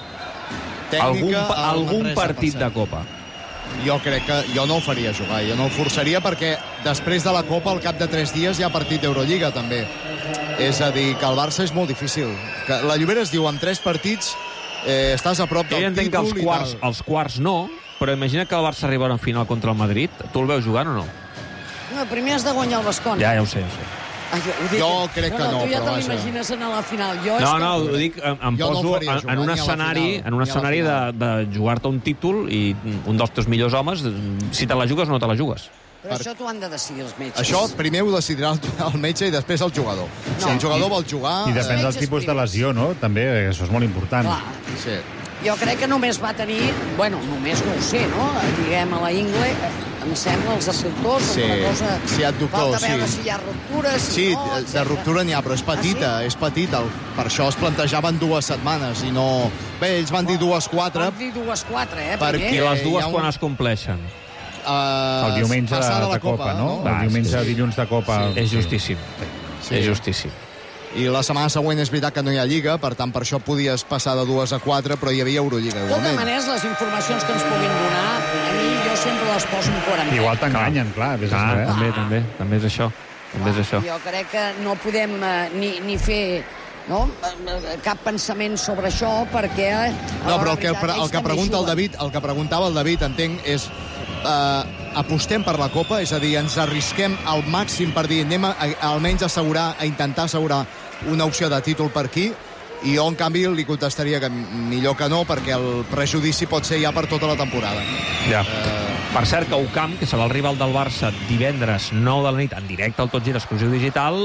[SPEAKER 3] Tècnica,
[SPEAKER 2] algun algun partit de Copa?
[SPEAKER 3] Jo crec que jo no el faria jugar, jo no el forçaria, perquè després de la Copa, al cap de tres dies, hi ha partit d'Eurolliga, també. És a dir, que el Barça és molt difícil. Que la Llobera es diu, amb tres partits eh, estàs a prop del
[SPEAKER 2] jo entenc
[SPEAKER 3] títol.
[SPEAKER 2] Que els quarts, els quarts no, però imagina que el Barça arribarà en final contra el Madrid. Tu el veus jugant o no?
[SPEAKER 13] No, primer has de guanyar el Bascònia.
[SPEAKER 2] Ja, ja ho sé, ja ho sé.
[SPEAKER 13] Ah, jo, dic,
[SPEAKER 3] jo crec que no,
[SPEAKER 13] no tu ja
[SPEAKER 3] però
[SPEAKER 13] te l'imagines anar a la final. Jo
[SPEAKER 2] no,
[SPEAKER 13] que...
[SPEAKER 2] no, ho dic, em, em
[SPEAKER 3] jo
[SPEAKER 2] poso
[SPEAKER 3] no
[SPEAKER 2] en,
[SPEAKER 3] jugar,
[SPEAKER 2] en un escenari,
[SPEAKER 3] final,
[SPEAKER 2] en un escenari de, de jugar-te un títol i un dels teus millors homes, si te la jugues o no te la jugues.
[SPEAKER 13] Però això t'ho han de decidir els metges.
[SPEAKER 3] Això primer ho decidirà el metge i després el jugador. No. Si el jugador vol jugar...
[SPEAKER 10] I depèn del tipus de lesió, no? També, això és molt important.
[SPEAKER 13] Clar.
[SPEAKER 3] Sí.
[SPEAKER 13] Jo crec que només va tenir... Bueno, només no ho sé, no? Diguem, a la ingle, em sembla, els abductors,
[SPEAKER 3] sí.
[SPEAKER 13] una cosa...
[SPEAKER 3] Sí, abductor,
[SPEAKER 13] falta veure
[SPEAKER 3] sí.
[SPEAKER 13] si hi ha ruptures, si
[SPEAKER 3] sí,
[SPEAKER 13] no...
[SPEAKER 3] Sí, de ruptura n'hi ha, però és petita, ah, sí? és petita. Per això es plantejaven dues setmanes i no... Bé, ells van dir dues, quatre...
[SPEAKER 13] Van dir dues, quatre, eh?
[SPEAKER 2] Perquè I les dues un... quan es compleixen?
[SPEAKER 10] Uh, el diumenge de, de, de Copa, no? no? El diumenge, sí. dilluns de Copa.
[SPEAKER 2] Sí, és justíssim. Sí. És justíssim.
[SPEAKER 3] I la setmana següent és veritat que no hi ha Lliga, per tant, per això podies passar de dues a quatre, però hi havia Eurolliga.
[SPEAKER 13] De totes maneres, les informacions que ens puguin donar, a mi jo sempre les poso en quarantena.
[SPEAKER 10] Igual t'enganyen, clar.
[SPEAKER 2] Vés ah, a també, també, també és això. També és això.
[SPEAKER 13] Jo crec que no podem uh, ni, ni fer... No? Cap pensament sobre això, perquè...
[SPEAKER 3] No, però el que, el, el que pregunta el David, el que preguntava el David, entenc, és eh, apostem per la Copa, és a dir, ens arrisquem al màxim per dir, anem a, a, almenys a assegurar, a intentar assegurar una opció de títol per aquí, i jo, en canvi, li contestaria que millor que no, perquè el prejudici pot ser ja per tota la temporada.
[SPEAKER 2] Ja. Eh... Per cert, que Ucamp, que serà el rival del Barça divendres nou de la nit, en directe al Tot Gira exclusiu digital,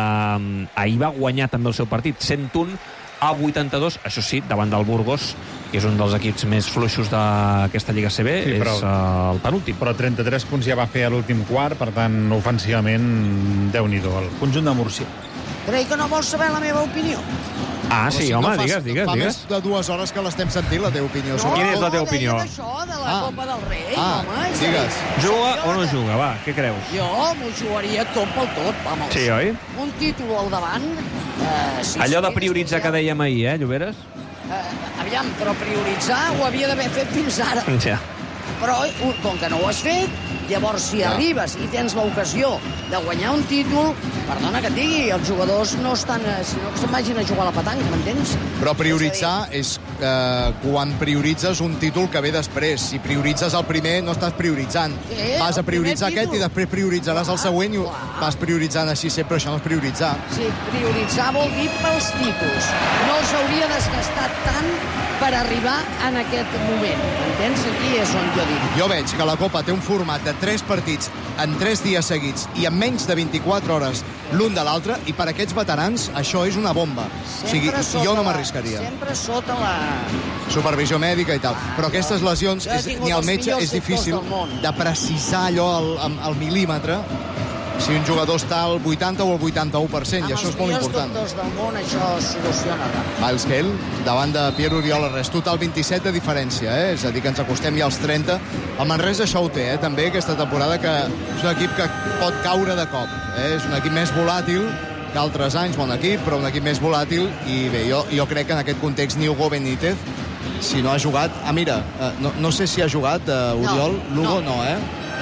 [SPEAKER 2] eh, ahir va guanyar també el seu partit, cent un a vuitanta-dos, això sí, davant del Burgos, que és un dels equips més fluixos d'aquesta Lliga C B, sí, però, és uh, el penúltim.
[SPEAKER 10] Però trenta-tres punts ja va fer a l'últim quart, per tant, ofensivament, Déu-n'hi-do, el conjunt de Múrcia.
[SPEAKER 13] Crec que no vols saber la meva opinió.
[SPEAKER 2] Ah, sí, si home, no fas, digues, digues.
[SPEAKER 3] Fa
[SPEAKER 2] digues.
[SPEAKER 3] més de dues hores que l'estem sentint, la teva opinió.
[SPEAKER 13] No,
[SPEAKER 2] Quina és la teva opinió?
[SPEAKER 13] No, d'això, de la ah. Copa del Rei,
[SPEAKER 3] ah,
[SPEAKER 13] home.
[SPEAKER 3] Digues.
[SPEAKER 2] Juga o no juga, va, què creus?
[SPEAKER 13] Jo m'ho jugaria tot pel tot, vamos.
[SPEAKER 2] Sí, oi?
[SPEAKER 13] Un títol al davant... Eh, sí,
[SPEAKER 2] Allò
[SPEAKER 13] sí,
[SPEAKER 2] de prioritzar que dèiem ahir, eh, Lloberes?
[SPEAKER 13] Eh, aviam, però prioritzar ho havia d'haver fet fins ara.
[SPEAKER 2] Ja.
[SPEAKER 13] Però, com que no ho has fet, llavors, si ja. arribes i tens l'ocasió de guanyar un títol, perdona que et digui, els jugadors no estan... Si no, que se'n vagin a jugar a la petanca, m'entens?
[SPEAKER 3] Però prioritzar és eh, quan prioritzes un títol que ve després. Si prioritzes el primer, no estàs prioritzant.
[SPEAKER 13] Sí,
[SPEAKER 3] vas a prioritzar aquest i després prioritzaràs el següent i vas prioritzant així sempre, això no és prioritzar.
[SPEAKER 13] Sí, prioritzar vol dir pels títols. No els hauria desgastat tant per arribar en aquest moment. Entens? Aquí és on jo dic.
[SPEAKER 3] Jo veig que la Copa té un format de tres partits en tres dies seguits i en menys de vint-i-quatre hores l'un de l'altre, i per aquests veterans això és una bomba. O sigui, jo no m'arriscaria.
[SPEAKER 13] Sempre sota la...
[SPEAKER 3] Supervisió mèdica i tal. Però aquestes lesions, és, ni el metge és difícil de precisar allò al, al, al mil·límetre si un jugador està al vuitanta o al vuitanta-u per cent, i això és molt important.
[SPEAKER 13] Amb els millors doctors del món això es soluciona ràpid.
[SPEAKER 3] Miles Kell, davant de Pierre Oriol Arrés, total vint-i-set de diferència, eh? És a dir, que ens acostem ja als trenta. El Manresa això ho té, eh? també, aquesta temporada, que és un equip que pot caure de cop. Eh? És un equip més volàtil que altres anys, bon equip, però un equip més volàtil, i bé, jo, jo crec que en aquest context ni Hugo Benítez, si no ha jugat... Ah, mira, eh, no, no sé si ha jugat, eh, Oriol, no, Lugo no, no eh?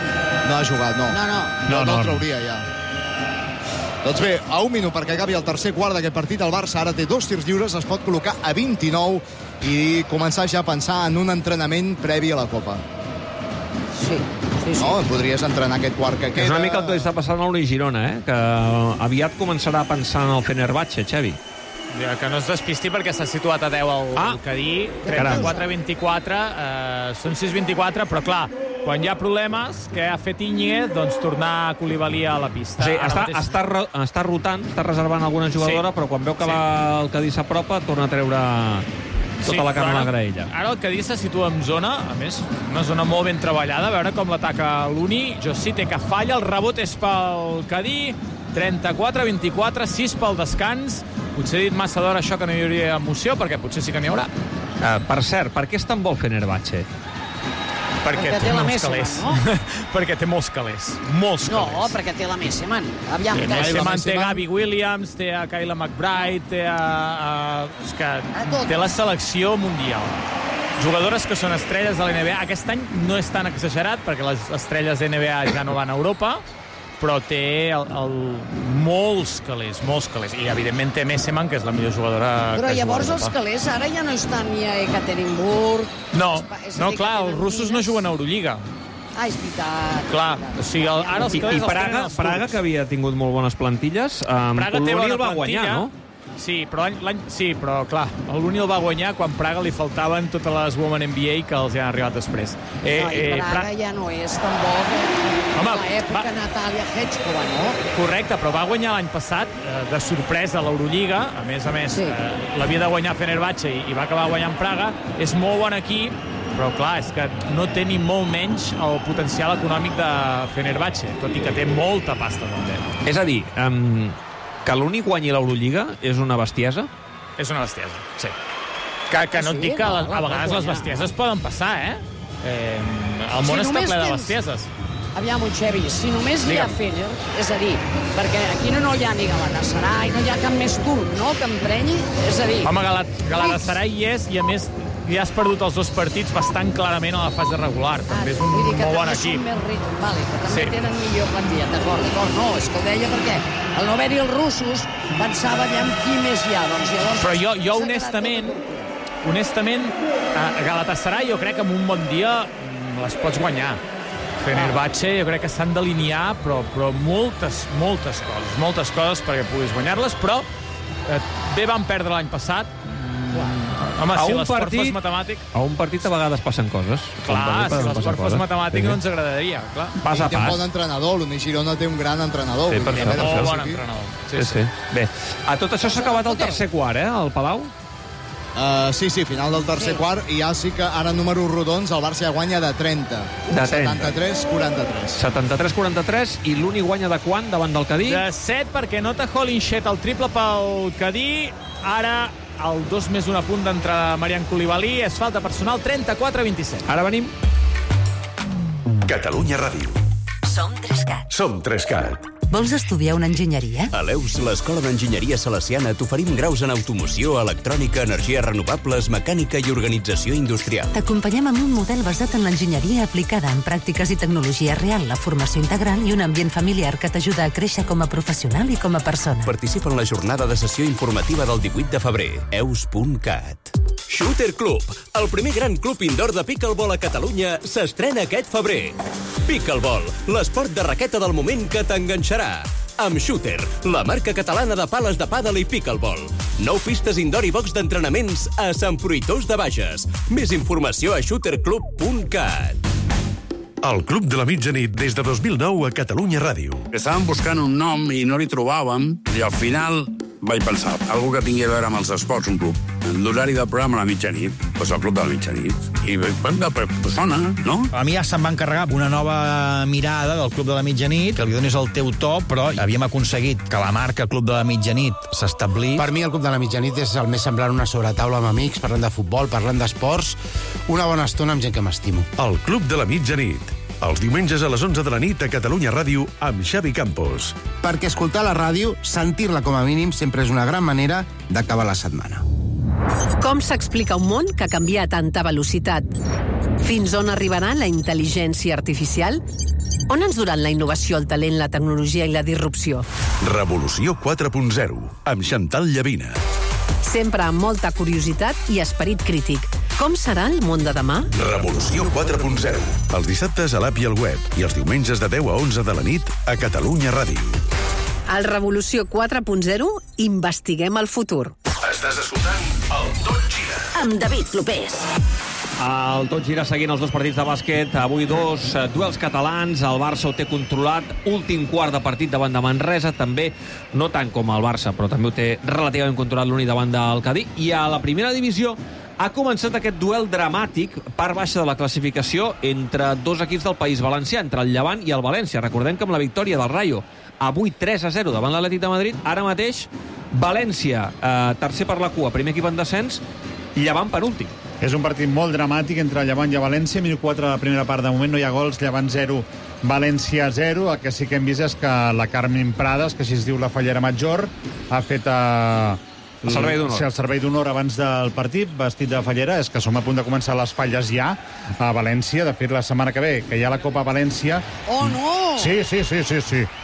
[SPEAKER 3] No ha jugat, no.
[SPEAKER 13] No, no.
[SPEAKER 3] No, no, no el trauria, ja. Doncs bé, a un minut perquè acabi el tercer quart d'aquest partit, el Barça ara té dos tirs lliures, es pot col·locar a vint-i-nou i començar ja a pensar en un entrenament previ a la Copa.
[SPEAKER 13] Sí, sí, sí.
[SPEAKER 3] No, podries entrenar aquest quart que queda...
[SPEAKER 2] És una mica el que li està passant a l'Uni Girona, eh? Que aviat començarà a pensar en el Fenerbahçe, Xavi.
[SPEAKER 9] Ja, que no es despisti perquè s'ha situat a deu al
[SPEAKER 2] ah.
[SPEAKER 9] Cadí, trenta-quatre vint-i-quatre, eh, són sis vint-i-quatre, però clar, quan hi ha problemes, què ha fet Íñiguez? Doncs tornar a Koulibaly a la pista.
[SPEAKER 2] Sí, està, mateix... està, està rotant, està reservant alguna jugadora, sí. però quan veu que sí. la, el Cadí s'apropa, torna a treure tota sí, la carn a la graella.
[SPEAKER 9] Ara el Cadí se situa en zona, a més, una zona molt ben treballada, a veure com l'ataca l'Uni. Josite que falla, el rebot és pel Cadí, trenta-quatre vint-i-quatre, sis pel descans. Potser he dit massa d'hora això que no hi hauria emoció, perquè potser sí que n'hi haurà.
[SPEAKER 2] Uh, per cert, per què és tan bo el Fenerbahçe?
[SPEAKER 9] Perquè, perquè té, té molts calés. No? perquè té molts calés. Molts calés.
[SPEAKER 13] No, perquè té la Messeman. Aviam,
[SPEAKER 9] sí, Messeman té Gavi Williams, té a Kyla McBride, té a... a és que té la selecció mundial. Jugadores que són estrelles de la N B A. Aquest any no és tan exagerat, perquè les estrelles de N B A ja no van a Europa, però té el, el, molts calés, molts calés. I, evidentment, té Messeman, que és la millor jugadora...
[SPEAKER 13] Però llavors els calés ara ja no estan ni a Ekaterinburg...
[SPEAKER 9] No, no clar, els russos no juguen a Eurolliga.
[SPEAKER 13] Ah, és veritat.
[SPEAKER 9] Clar, o sigui, ara els calés...
[SPEAKER 2] I, i Praga, Praga, que havia tingut molt bones plantilles, um,
[SPEAKER 9] Praga té bona
[SPEAKER 2] el va guanyar,
[SPEAKER 9] plantilla.
[SPEAKER 2] no?
[SPEAKER 9] Sí, però l'any... Sí, però clar, l'Uni el va guanyar quan Praga li faltaven totes les Women N B A que els han arribat després.
[SPEAKER 13] Eh, no, i Praga pra... ja no és tampoc Home, l'època va... Natàlia Hedgkova, no?
[SPEAKER 9] Correcte, però va guanyar l'any passat eh, de sorpresa l'Eurolliga. A més a més, sí. eh, l'havia de guanyar Fenerbahçe i, i va acabar guanyant Praga. És molt bon equip, però clar, és que no té ni molt menys el potencial econòmic de Fenerbahçe, tot i que té molta pasta també.
[SPEAKER 2] És a dir, um, que l'Uni guanyi l'Eurolliga és una bestiesa?
[SPEAKER 9] És una bestiesa, sí. Que, que no et dic que a, a vegades les bestieses poden passar, eh? eh el món
[SPEAKER 13] si
[SPEAKER 9] està ple
[SPEAKER 13] tens...
[SPEAKER 9] de bestieses.
[SPEAKER 13] Aviam, Xevi, si només hi ha Fener, és a dir, perquè aquí no, no hi ha ni Galatasaray, no hi ha cap més turc, no?, que emprenyi, és a dir...
[SPEAKER 9] Home, Galat Galatasaray hi és, i a més ja has perdut els dos partits bastant clarament a la fase regular. També és un
[SPEAKER 13] Vull dir que
[SPEAKER 9] molt bon
[SPEAKER 13] també
[SPEAKER 9] equip.
[SPEAKER 13] són més rics, vale, que també
[SPEAKER 9] Sí.
[SPEAKER 13] tenen millor plantilla, d'acord, d'acord, no, és que ho deia perquè al no haver-hi els russos pensava aviam qui més hi ha, doncs llavors...
[SPEAKER 9] Però jo, jo honestament, honestament, a Galatasaray jo crec que en un bon dia les pots guanyar. Fenerbahçe jo crec que s'han d'alinear, però, però moltes, moltes coses, moltes coses perquè puguis guanyar-les, però eh, bé van perdre l'any passat. Home,
[SPEAKER 2] a
[SPEAKER 9] si
[SPEAKER 2] un
[SPEAKER 9] l'esport
[SPEAKER 2] partit,
[SPEAKER 9] fos matemàtic...
[SPEAKER 2] A un partit a vegades passen coses.
[SPEAKER 9] Clar, si l'esport fos matemàtic
[SPEAKER 2] sí.
[SPEAKER 9] no ens agradaria, clar.
[SPEAKER 2] Pas a
[SPEAKER 3] I té un
[SPEAKER 2] pas.
[SPEAKER 3] bon entrenador, l'Uni Girona té un gran entrenador.
[SPEAKER 2] Sí, per això, per
[SPEAKER 9] Molt
[SPEAKER 2] això.
[SPEAKER 9] bon entrenador.
[SPEAKER 2] Sí, sí. Bé, a tot això s'ha acabat el tercer quart, eh, al Palau?
[SPEAKER 3] Uh, sí, sí, final del tercer
[SPEAKER 13] Sí.
[SPEAKER 3] quart, i ja sí que ara números rodons el Barça ja guanya de trenta.
[SPEAKER 2] De trenta.
[SPEAKER 3] setanta-tres quaranta-tres.
[SPEAKER 2] setanta-tres quaranta-tres, i l'Uni guanya de quant davant del Cadí?
[SPEAKER 9] De set, perquè nota Holinshed el triple pel Cadí. Ara el dos més un a punt d'entrar Marian Koulibaly. És falta personal, trenta-quatre vint-i-set.
[SPEAKER 2] Ara venim.
[SPEAKER 16] Catalunya Ràdio.
[SPEAKER 7] Som Trescat.
[SPEAKER 16] Som Trescat.
[SPEAKER 7] Vols estudiar una enginyeria?
[SPEAKER 1] A l'Eus, l'Escola d'Enginyeria Salesiana, t'oferim graus en automoció, electrònica, energies renovables, mecànica i organització industrial.
[SPEAKER 7] T'acompanyem amb un model basat en l'enginyeria aplicada en pràctiques i tecnologia real, la formació integral i un ambient familiar que t'ajuda a créixer com a professional i com a persona.
[SPEAKER 1] Participa en la jornada de sessió informativa del divuit de febrer. eus punt cat. Shooter Club, el primer gran club indoor de pickleball a Catalunya, s'estrena aquest febrer. Pickleball, l'esport de raqueta del moment que t'enganxarà. Amb Shooter, la marca catalana de pales de pàdel i pickleball. Nou pistes indoor i box d'entrenaments a Sant Fruitós de Bages. Més informació a shooter club punt cat.
[SPEAKER 16] El Club de la Mitjanit des de dos mil nou a Catalunya Ràdio.
[SPEAKER 4] Estàvem buscant un nom i no li trobàvem, i al final vaig pensar, algú que tingui a veure amb els esports, un club. L'horari del programa a la mitjanit, doncs el Club de la Mitjanit. I pues, sona, no?
[SPEAKER 5] A mi ja se'm va encarregar una nova mirada del Club de la Mitjanit, que li donis el teu to, però havíem aconseguit que la marca Club de la Mitjanit s'establís.
[SPEAKER 6] Per mi el Club de la Mitjanit és el més semblant a una sobretaula amb amics, parlant de futbol, parlant d'esports, una bona estona amb gent que m'estimo.
[SPEAKER 16] El Club de la Mitjanit. Els diumenges a les onze de la nit a Catalunya Ràdio amb Xavi Campos.
[SPEAKER 6] Perquè escoltar la ràdio, sentir-la com a mínim, sempre és una gran manera d'acabar la setmana.
[SPEAKER 21] Com s'explica un món que canvia a tanta velocitat? Fins on arribarà la intel·ligència artificial? On ens duran la innovació, el talent, la tecnologia i la disrupció?
[SPEAKER 16] Revolució quatre punt zero, amb Xantal Llavina.
[SPEAKER 21] Sempre amb molta curiositat i esperit crític. Com serà el món de demà?
[SPEAKER 16] Revolució quatre punt zero. Els dissabtes a l'app i al web i els diumenges de deu a onze de la nit a Catalunya Ràdio.
[SPEAKER 21] Al Revolució quatre punt zero investiguem el futur.
[SPEAKER 16] Estàs escoltant el Tot Gira.
[SPEAKER 7] Amb David Clopés.
[SPEAKER 2] El Tot Gira seguint els dos partits de bàsquet. Avui dos eh, duels catalans. El Barça ho té controlat. Últim quart de partit davant de Manresa. També, no tant com el Barça, però també ho té relativament controlat l'Uni davant del Cadí. I a la primera divisió ha començat aquest duel dramàtic, part baixa de la classificació, entre dos equips del País Valencià, entre el Llevant i el València. Recordem que amb la victòria del Rayo, avui tres a zero davant l'Atlètic de Madrid, ara mateix València, eh, tercer per la cua, primer equip en descens, Llevant penúltim.
[SPEAKER 10] És un partit molt dramàtic entre Llevant i València. Minut quatre de la primera part, de moment no hi ha gols. Llevant zero, València zero. El que sí que hem vist és que la Carmen Prades, que així es diu la fallera major, ha fet... Eh,
[SPEAKER 2] el servei d'honor.
[SPEAKER 10] Sí, el servei d'honor abans del partit, vestit de fallera. És que som a punt de començar les falles ja a València. De fet, la setmana que ve, que hi ha la Copa València...
[SPEAKER 13] Oh, no!
[SPEAKER 10] Sí, sí, sí, sí, sí.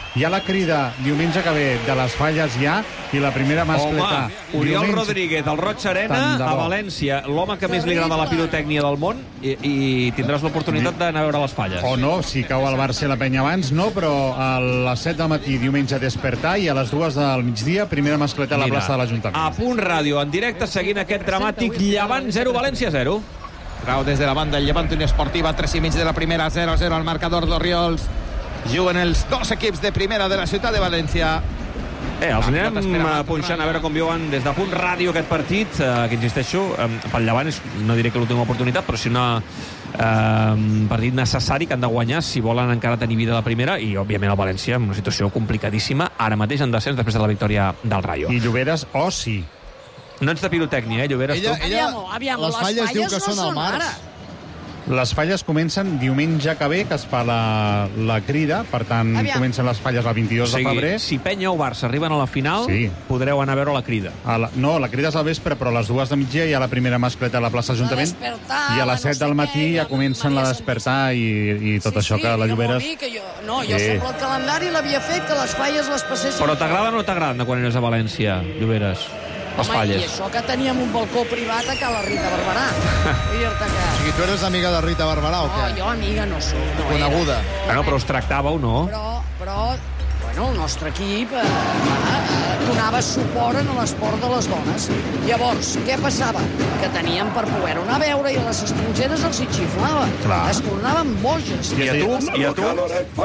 [SPEAKER 10] Hi ha la crida diumenge que ve de les falles ja i la primera mascleta.
[SPEAKER 2] Home, Oriol diumenge... Rodríguez, al Roig Arena, a València, l'home que més li agrada la pirotècnia del món, i, i tindràs l'oportunitat d'anar a veure les falles.
[SPEAKER 10] O no, si cau el Barça i la Penya abans, no, però a les set del matí diumenge despertar i a les dues del migdia primera mascleta a la
[SPEAKER 2] Mira,
[SPEAKER 10] plaça de l'Ajuntament.
[SPEAKER 2] A Punt Ràdio, en directe, seguint aquest dramàtic Llevant zero, València zero.
[SPEAKER 8] Grau des de la banda, el Llevant Unió Esportiva, tres i mig de la primera, zero a zero al marcador d'Oriols. Juguen els dos equips de primera de la ciutat de València.
[SPEAKER 2] Eh, els anem punxant a veure com viuen des de Punt Ràdio aquest partit, eh, que insisteixo, eh, pel Llevant és, no diré que l'última oportunitat, però sí una eh, partit necessari que han de guanyar si volen encara tenir vida a la primera, i òbviament el València en una situació complicadíssima, ara mateix en descens després de la victòria del Rayo.
[SPEAKER 10] I Lloberes, oh sí.
[SPEAKER 2] No ets de pirotècnia, eh, Lloberes?
[SPEAKER 3] Ella, ella,
[SPEAKER 13] aviam, aviam,
[SPEAKER 3] les
[SPEAKER 13] les
[SPEAKER 3] falles,
[SPEAKER 13] falles
[SPEAKER 3] diu que
[SPEAKER 13] no
[SPEAKER 3] són al
[SPEAKER 13] són
[SPEAKER 3] març.
[SPEAKER 13] ara.
[SPEAKER 10] Les falles comencen diumenge que ve, que es fa la, la crida, per tant,
[SPEAKER 13] Aviam.
[SPEAKER 10] comencen les falles el vint-i-dos
[SPEAKER 2] O sigui,
[SPEAKER 10] de febrer.
[SPEAKER 2] si Penya o Barça arriben a la final,
[SPEAKER 10] Sí.
[SPEAKER 2] podreu anar a veure la crida.
[SPEAKER 10] A la, no, la crida és al vespre, però a les dues de migdia hi ha la primera mascleta a la plaça Ajuntament.
[SPEAKER 13] despertar,
[SPEAKER 10] I a
[SPEAKER 13] la
[SPEAKER 10] les
[SPEAKER 13] no
[SPEAKER 10] set
[SPEAKER 13] sé
[SPEAKER 10] del matí
[SPEAKER 13] què,
[SPEAKER 10] ja
[SPEAKER 13] la
[SPEAKER 10] comencen la despertar i, i tot això que la Lloberes...
[SPEAKER 13] Sí, que jo, no, jo
[SPEAKER 10] Sí.
[SPEAKER 13] sempre el calendari l'havia fet, que les falles les passessin...
[SPEAKER 2] Però t'agrada o no t'agrada de quan eres a València, Lloberes? Les
[SPEAKER 13] Home,
[SPEAKER 2] falles.
[SPEAKER 13] i això que teníem un balcó privat a Cala Rita Barberà. Vull dir-te que...
[SPEAKER 3] O sigui, tu eres amiga de Rita Barberà o
[SPEAKER 13] No,
[SPEAKER 3] què?
[SPEAKER 13] jo amiga no soc. No
[SPEAKER 3] Coneguda.
[SPEAKER 2] Bueno, però us tractàveu, no?
[SPEAKER 13] Però, però, bueno, el nostre equip eh, eh, donava suport en l'esport de les dones. Llavors, què passava? Que teníem per poder-ho anar a veure i a les estrangeres els hi xiflava.
[SPEAKER 10] Clar.
[SPEAKER 13] Es tornaven boges.
[SPEAKER 2] I a tu? I a tu?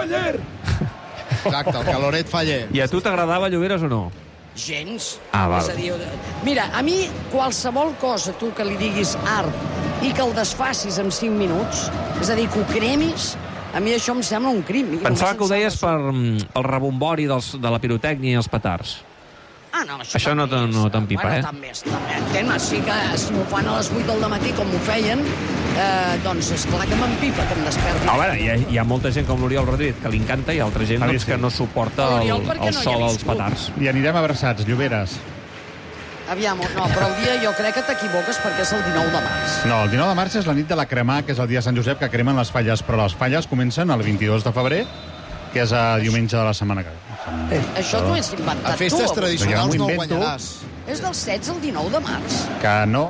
[SPEAKER 3] Exacte, el caloret faller.
[SPEAKER 2] I a tu t'agradava Lloberes o no?
[SPEAKER 13] Gens.
[SPEAKER 2] Ah, val.
[SPEAKER 13] És a dir, mira, a mi qualsevol cosa, tu, que li diguis art i que el desfacis en cinc minuts, és a dir, que ho cremis, a mi això em sembla un crim.
[SPEAKER 2] Pensava que ho deies per mm, el rebombori dels, de la pirotècnia i els petards.
[SPEAKER 13] Ah, no, això,
[SPEAKER 2] Això no
[SPEAKER 13] també
[SPEAKER 2] te-
[SPEAKER 13] és,
[SPEAKER 2] no t'empipa,
[SPEAKER 13] bueno,
[SPEAKER 2] eh?
[SPEAKER 13] També, és- també entén, sí que si m'ho fan a les vuit del matí com m'ho feien, eh, doncs és clar que m'empipa, que em desperti.
[SPEAKER 2] A veure, hi ha, hi ha molta gent com l'Oriol Rodríguez que li encanta i altra gent doncs, que no suporta el,
[SPEAKER 13] L'Oriol perquè
[SPEAKER 2] el
[SPEAKER 13] no hi ha
[SPEAKER 2] sol als
[SPEAKER 13] viscut.
[SPEAKER 2] petards.
[SPEAKER 10] I anirem abraçats, Lloberes.
[SPEAKER 13] Aviam, no, però el dia jo crec que t'equivoques perquè és el dinou de març.
[SPEAKER 10] No, el dinou de març és la nit de la cremà, que és el dia de Sant Josep, que cremen les falles, però les falles comencen el vint-i-dos de febrer, que és a diumenge de la setmana que ve.
[SPEAKER 13] Eh, això t'ho has inventat
[SPEAKER 3] A festes
[SPEAKER 13] tu.
[SPEAKER 3] tradicionals
[SPEAKER 10] m'ho
[SPEAKER 3] no ho
[SPEAKER 10] invento.
[SPEAKER 3] guanyaràs.
[SPEAKER 13] És del setze al dinou de març.
[SPEAKER 10] Que no.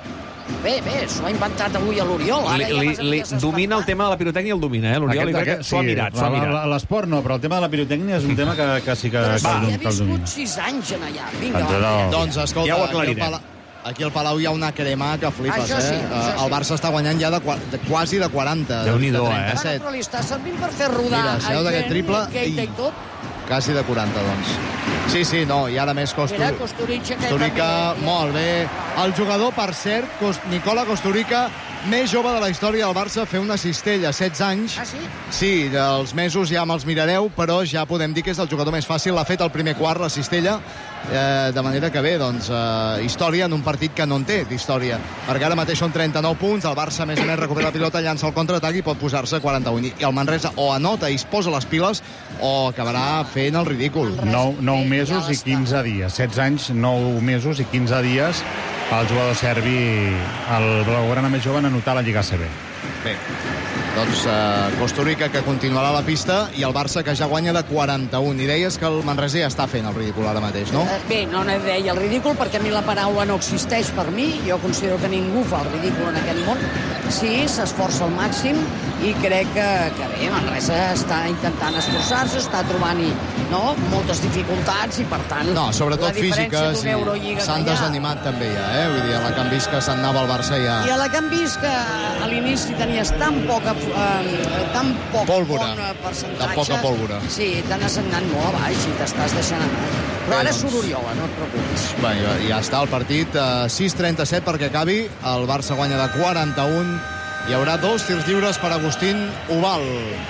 [SPEAKER 13] Bé, bé, s'ho ha inventat avui a l'Oriol. Ara
[SPEAKER 2] Li,
[SPEAKER 13] ja
[SPEAKER 2] li,
[SPEAKER 13] m'has
[SPEAKER 2] li
[SPEAKER 13] desesperat.
[SPEAKER 2] domina el tema de la pirotècnia, el domina, eh? L'Oriol li crec que s'ho ha mirat, s'ho ha
[SPEAKER 10] la-
[SPEAKER 2] mirat.
[SPEAKER 10] la- L'esport no, però el tema de la pirotècnia és un tema que, que sí que,
[SPEAKER 13] Però
[SPEAKER 10] que,
[SPEAKER 13] sí,
[SPEAKER 10] el-
[SPEAKER 13] he
[SPEAKER 10] que el
[SPEAKER 13] viscut
[SPEAKER 10] domina.
[SPEAKER 13] sis anys en allà. Vinga,
[SPEAKER 10] Doncs
[SPEAKER 13] va.
[SPEAKER 10] no.
[SPEAKER 3] Doncs, escolta,
[SPEAKER 2] Ja ho
[SPEAKER 3] aquí, al
[SPEAKER 2] aclarirem.
[SPEAKER 3] Palau, aquí al Palau hi ha una crema que flipes,
[SPEAKER 13] Això sí,
[SPEAKER 3] eh?
[SPEAKER 13] això sí.
[SPEAKER 3] El Barça està guanyant ja de, qua- de quasi de quaranta.
[SPEAKER 2] Déu-n'hi-do,
[SPEAKER 3] de
[SPEAKER 2] eh?
[SPEAKER 13] Bueno,
[SPEAKER 3] trenta-set.
[SPEAKER 13] però li està servint per fer rodar
[SPEAKER 3] Mira, si veu d'aquest
[SPEAKER 13] gent,
[SPEAKER 3] triple,
[SPEAKER 13] Keita
[SPEAKER 3] i-
[SPEAKER 13] i tot.
[SPEAKER 3] Quasi de quaranta, doncs. Sí, sí, no, i ara més Costu...
[SPEAKER 13] Mira, Kosturica, que
[SPEAKER 3] Kosturica,
[SPEAKER 13] també-
[SPEAKER 3] molt bé. El jugador, per cert, Cos- Nicola Kosturica, més jove de la història del Barça, fer una cistella, setze anys.
[SPEAKER 13] Ah, sí?
[SPEAKER 3] Sí, els mesos ja me'ls mirareu, però ja podem dir que és el jugador més fàcil. L'ha fet el primer quart, la cistella, eh, de manera que bé, doncs, eh, història en un partit que no en té d'història, perquè ara mateix són trenta-nou punts, el Barça, a més a més, recupera la pilota, llança el contraatac i pot posar-se quaranta-un. I el Manresa o anota i es posa les piles o acabarà fent el ridícul.
[SPEAKER 10] nou, nou mesos i quinze dies. setze anys, nou mesos i quinze dies el jugador serbi, el blaugrana més jove, en anotar la Lliga A C B.
[SPEAKER 3] Bé, doncs uh, Costa Rica que continuarà a la pista i el Barça que ja guanya de quaranta-un. I deies que el Manresa ja està fent el ridícul ara mateix, no?
[SPEAKER 13] Eh, Bé, no ne deia el ridícul perquè a mi la paraula no existeix per mi. Jo considero que ningú fa el ridícul en aquest món. Sí, s'esforça al màxim i crec que, que bé, Manresa està intentant esforçar-se, està trobant-hi no, moltes dificultats i per tant
[SPEAKER 3] No, sobretot
[SPEAKER 13] la diferència
[SPEAKER 3] físiques,
[SPEAKER 13] d'una Eurolliga
[SPEAKER 3] s'han
[SPEAKER 13] que hi ha.
[SPEAKER 3] desanimat també ja, eh? Vull dir, a la canvis que se'n anava al Barça ja...
[SPEAKER 13] I a la que hem vist que a l'inici tenies tan poca, eh, tan poc
[SPEAKER 3] Pólvora.
[SPEAKER 13] bon eh, percentatge.
[SPEAKER 3] Tan poca pólvora.
[SPEAKER 13] Sí, t'has anat molt a baix i t'estàs deixant anar. Però
[SPEAKER 3] Bé,
[SPEAKER 13] ara
[SPEAKER 3] doncs.
[SPEAKER 13] surt Oriola, no et preocupis.
[SPEAKER 3] Bé, ja, ja està el partit, eh, sis trenta-set perquè acabi, el Barça guanya de quaranta-un, hi haurà dos tirs lliures per Agustín Ubal.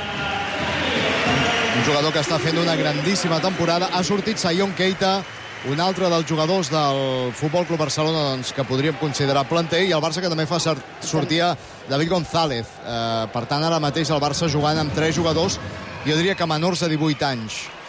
[SPEAKER 3] Un jugador que està fent una grandíssima temporada. Ha sortit Sion Keita, un altre dels jugadors del Futbol Club Barcelona doncs, que podríem considerar planter, i el Barça que també fa sortir a David González. Eh, per tant, ara mateix el Barça jugant amb tres jugadors, jo diria que menors de divuit anys.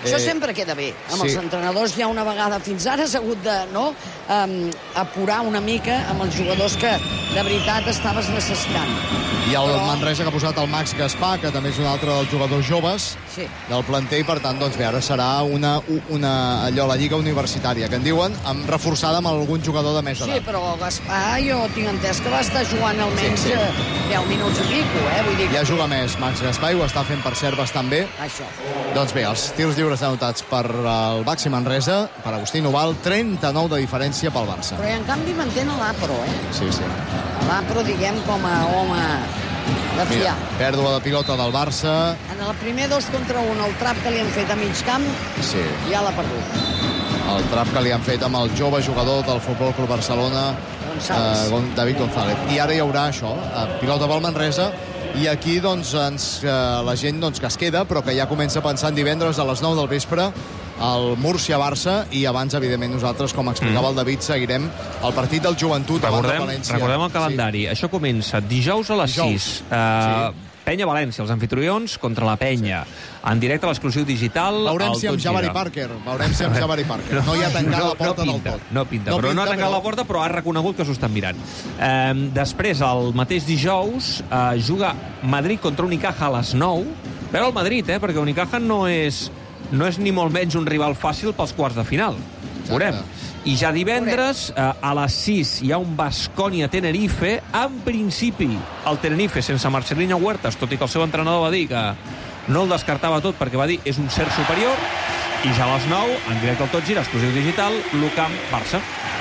[SPEAKER 13] Això sempre queda bé. Amb
[SPEAKER 3] sí.
[SPEAKER 13] els entrenadors ja una vegada fins ara s'ha hagut de no, um, apurar una mica amb els jugadors que de veritat estaves necessitant.
[SPEAKER 3] I el
[SPEAKER 13] Però...
[SPEAKER 3] Manresa que ha posat el Max Gaspar, que també és un altre dels jugadors joves
[SPEAKER 13] sí.
[SPEAKER 3] del planter, i per tant, doncs bé, ara serà una, una, allò, la lliga universitària, que en diuen, amb, reforçada amb algun jugador de més edat.
[SPEAKER 13] Sí, però Gaspar jo tinc entès que va estar jugant almenys sí, sí. deu minuts i pico, eh? Vull dir que...
[SPEAKER 3] Ja juga més Max Gaspar i ho està fent, per cert, bastant bé.
[SPEAKER 13] Això.
[SPEAKER 3] Doncs bé, els tirs lliures anotats per el Baxi Manresa, per Agustí Noval, trenta-nou de diferència pel Barça.
[SPEAKER 13] Però en canvi mantén l'Apro, eh?
[SPEAKER 3] Sí, sí.
[SPEAKER 13] L'Apro, diguem, com a home de fiar.
[SPEAKER 3] Mira, pèrdua de pilota del Barça.
[SPEAKER 13] En el primer dos contra un, el trap que li han fet a mig camp,
[SPEAKER 3] sí.
[SPEAKER 13] ja l'ha perdut.
[SPEAKER 3] El trap que li han fet amb el jove jugador del Futbol Club Barcelona, eh, David González. I ara hi haurà això, eh, pilota pel Manresa, i aquí doncs, ens, eh, la gent doncs, que es queda, però que ja comença a pensar en divendres a les nou del vespre el Múrcia-Barça, i abans, evidentment, nosaltres, com explicava el David, seguirem el partit del Joventut davant de València.
[SPEAKER 2] Recordem el calendari. Sí. Això comença dijous a les dijous. sis. Uh, sí. Penya-València, els anfitrions contra la Penya. Sí. En directe a l'exclusiu digital...
[SPEAKER 3] Veurem si amb Jabari Parker. Veurem si amb Jabari Parker. No hi ha tancat
[SPEAKER 2] no,
[SPEAKER 3] la porta
[SPEAKER 2] no pinta,
[SPEAKER 3] del tot.
[SPEAKER 2] No pinta,
[SPEAKER 3] no
[SPEAKER 2] però
[SPEAKER 3] pinta,
[SPEAKER 2] no ha tancat
[SPEAKER 3] però...
[SPEAKER 2] la porta, però ha reconegut que s'ho estan mirant. Eh, després, el mateix dijous, eh, juga Madrid contra Unicaja a les nou. Veure el Madrid, eh, perquè Unicaja no és, no és ni molt menys un rival fàcil pels quarts de final. Veurem. I ja divendres, eh, a les sis, hi ha un Baskonia-Tenerife. En principi, el Tenerife sense Marcelinho Huertas, tot i que el seu entrenador va dir que no el descartava tot perquè va dir és un cert superior. I ja a les nou, en directe al Tot Gira, exclusiu digital, l'U Camp Barça.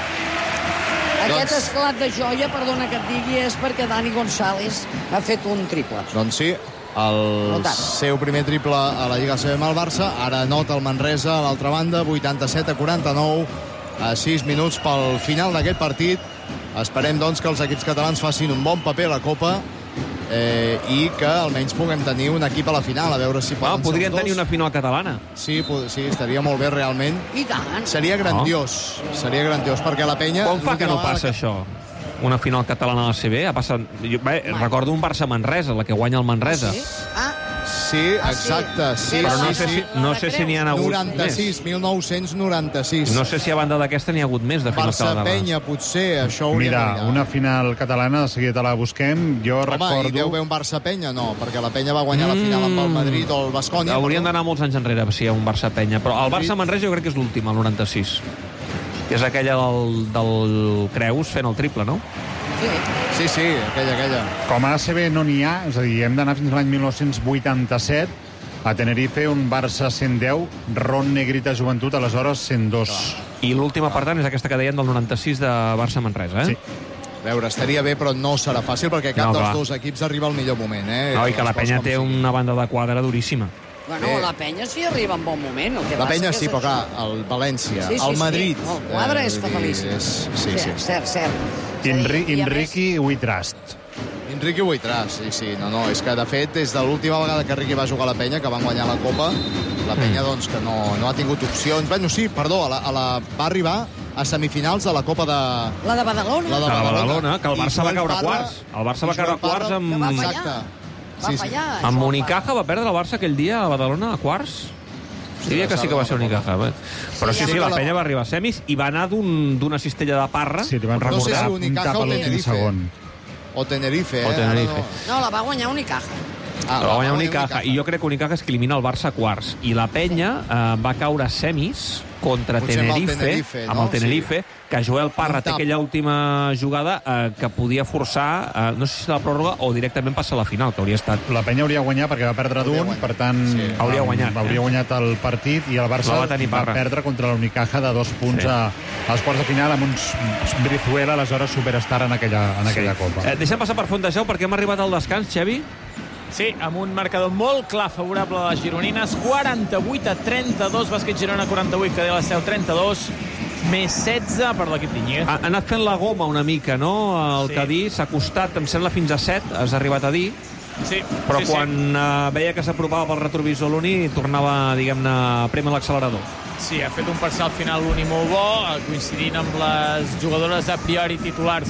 [SPEAKER 13] Aquest doncs... esclat de joia, perdona que et digui, és perquè Dani González ha fet un triple.
[SPEAKER 3] Doncs sí, el Notat. seu primer triple a la Lliga C B amb el Barça. Ara nota el Manresa a l'altra banda, vuitanta-set a quaranta-nou, a sis minuts pel final d'aquest partit. Esperem, doncs, que els equips catalans facin un bon paper a la Copa eh, i que almenys puguem tenir un equip a la final, a veure si poden
[SPEAKER 2] ah, podrien ser tenir una final catalana.
[SPEAKER 3] Sí, sí, estaria molt bé, realment.
[SPEAKER 13] I tant.
[SPEAKER 3] Seria grandiós, oh. seria grandiós, perquè la Penya...
[SPEAKER 2] Com fa que no passa que... això? Una final catalana a la C B? Ha passat... Jo, bé, recordo un Barça-Manresa, la que guanya el Manresa.
[SPEAKER 13] Sí? Ah,
[SPEAKER 3] Sí, exacte. Sí,
[SPEAKER 2] però no
[SPEAKER 3] sí,
[SPEAKER 2] sé,
[SPEAKER 3] sí.
[SPEAKER 2] si, no sé si n'hi ha hagut
[SPEAKER 3] noranta-sis,
[SPEAKER 2] més.
[SPEAKER 3] mil nou-cents noranta-sis.
[SPEAKER 2] No sé si a banda d'aquesta n'hi ha hagut més de finals catalanes.
[SPEAKER 3] Barça-Penya, potser, això ho
[SPEAKER 10] Mira, una final catalana, de seguida te la busquem. Jo
[SPEAKER 3] Home,
[SPEAKER 10] recordo...
[SPEAKER 3] i deu haver un Barça-Penya? No, perquè la Penya va guanyar mm. la final amb el Madrid o el Baskonia.
[SPEAKER 2] Haurien d'anar molts anys enrere si hi ha un Barça-Penya. Però el Barça-Manresa jo crec que és l'últim, el noranta-sis. Que és aquella del, del Creus fent el triple, no?
[SPEAKER 3] Sí, sí, aquella, aquella.
[SPEAKER 10] Com a A C B no n'hi ha, és a dir, hem d'anar fins a l'any mil nou-cents vuitanta-set, a Tenerife, un Barça cent deu, Ron Negrita Joventut, aleshores cent dos.
[SPEAKER 2] I l'última, per tant, és aquesta que deien del noranta-sis de Barça-Manresa, eh?
[SPEAKER 3] Sí. A veure, estaria bé, però no serà fàcil, perquè cap no, dels dos equips arriba al millor moment, eh?
[SPEAKER 2] No, i que la Penya té una banda de quadre duríssima.
[SPEAKER 13] Bueno, eh. la Penya sí arriba en bon moment. El que
[SPEAKER 3] la Penya sí,
[SPEAKER 13] és
[SPEAKER 3] però clar, el València,
[SPEAKER 13] sí, sí,
[SPEAKER 3] el Madrid...
[SPEAKER 13] Sí. El quadre eh, és fatalíssim.
[SPEAKER 3] És... Sí, sí.
[SPEAKER 13] Cert, cert, cert.
[SPEAKER 10] Inri Enriqui Huitrast.
[SPEAKER 3] Enriqui Huitrast, sí, sí. No, no, és que, de fet, des de l'última vegada que Riqui va jugar a la Penya, que van guanyar la Copa, la Penya, doncs, que no, no ha tingut opcions. Bueno, sí, perdó, a la, a la, va arribar a semifinals de la Copa de...
[SPEAKER 13] La de Badalona.
[SPEAKER 3] La de
[SPEAKER 2] Badalona,
[SPEAKER 3] Badalona
[SPEAKER 2] que el Barça va caure a quarts. El Barça va caure a quarts amb...
[SPEAKER 13] Va
[SPEAKER 3] Exacte.
[SPEAKER 13] Sí, sí.
[SPEAKER 2] Amb Unicaja va perdre el Barça aquell dia a Badalona a quarts. Diria que sí que va ser Unicaja. Però sí, sí, la Penya va arribar a semis i va anar d'una un, cistella de parra.
[SPEAKER 10] Sí, li van
[SPEAKER 3] no sé si Unicaja o Tenerife. O Tenerife, eh?
[SPEAKER 2] O Tenerife.
[SPEAKER 13] No, la va guanyar Unicaja.
[SPEAKER 2] Ah, la va guanyar Unicaja. I jo crec que Unicaja és que elimina el Barça a quarts. I la Penya eh, va caure a semis contra
[SPEAKER 3] Potser
[SPEAKER 2] Tenerife,
[SPEAKER 3] amb el Tenerife, no?
[SPEAKER 2] amb el Tenerife,
[SPEAKER 3] sí.
[SPEAKER 2] que Joel Parra té aquella última jugada eh, que podia forçar, eh, no sé si la pròrroga o directament passar a la final, que hauria estat...
[SPEAKER 10] La Penya hauria guanyat perquè va perdre d'un, per tant...
[SPEAKER 2] Sí. Hauria guanyat.
[SPEAKER 10] Hauria
[SPEAKER 2] eh?
[SPEAKER 10] guanyat el partit i el Barça
[SPEAKER 2] va,
[SPEAKER 10] va perdre contra l'Unicaja de dos punts sí. a, als quarts de final amb uns Brizuela, aleshores superstar en aquella, en aquella sí. Copa.
[SPEAKER 2] Eh, deixem passar per Fontejau perquè hem arribat al descans, Xavi.
[SPEAKER 9] Sí, amb un marcador molt clar favorable a les gironines, quaranta-vuit a trenta-dos, Bàsquet Girona quaranta-vuit, Cadell Seu trenta-dos, més setze per l'equip d'Iñiguez.
[SPEAKER 2] Ha anat fent la goma una mica, no? El sí. Cadí s'ha costat, em sembla, fins a set, has arribat a dir.
[SPEAKER 9] Sí,
[SPEAKER 2] però
[SPEAKER 9] sí,
[SPEAKER 2] quan
[SPEAKER 9] sí.
[SPEAKER 2] Uh, veia que s'apropava pel retrovisor l'Uni, tornava, diguem-ne, a prémer l'accelerador.
[SPEAKER 9] Sí, ha fet un parcial final l'Uni molt bo, coincidint amb les jugadores a priori titulars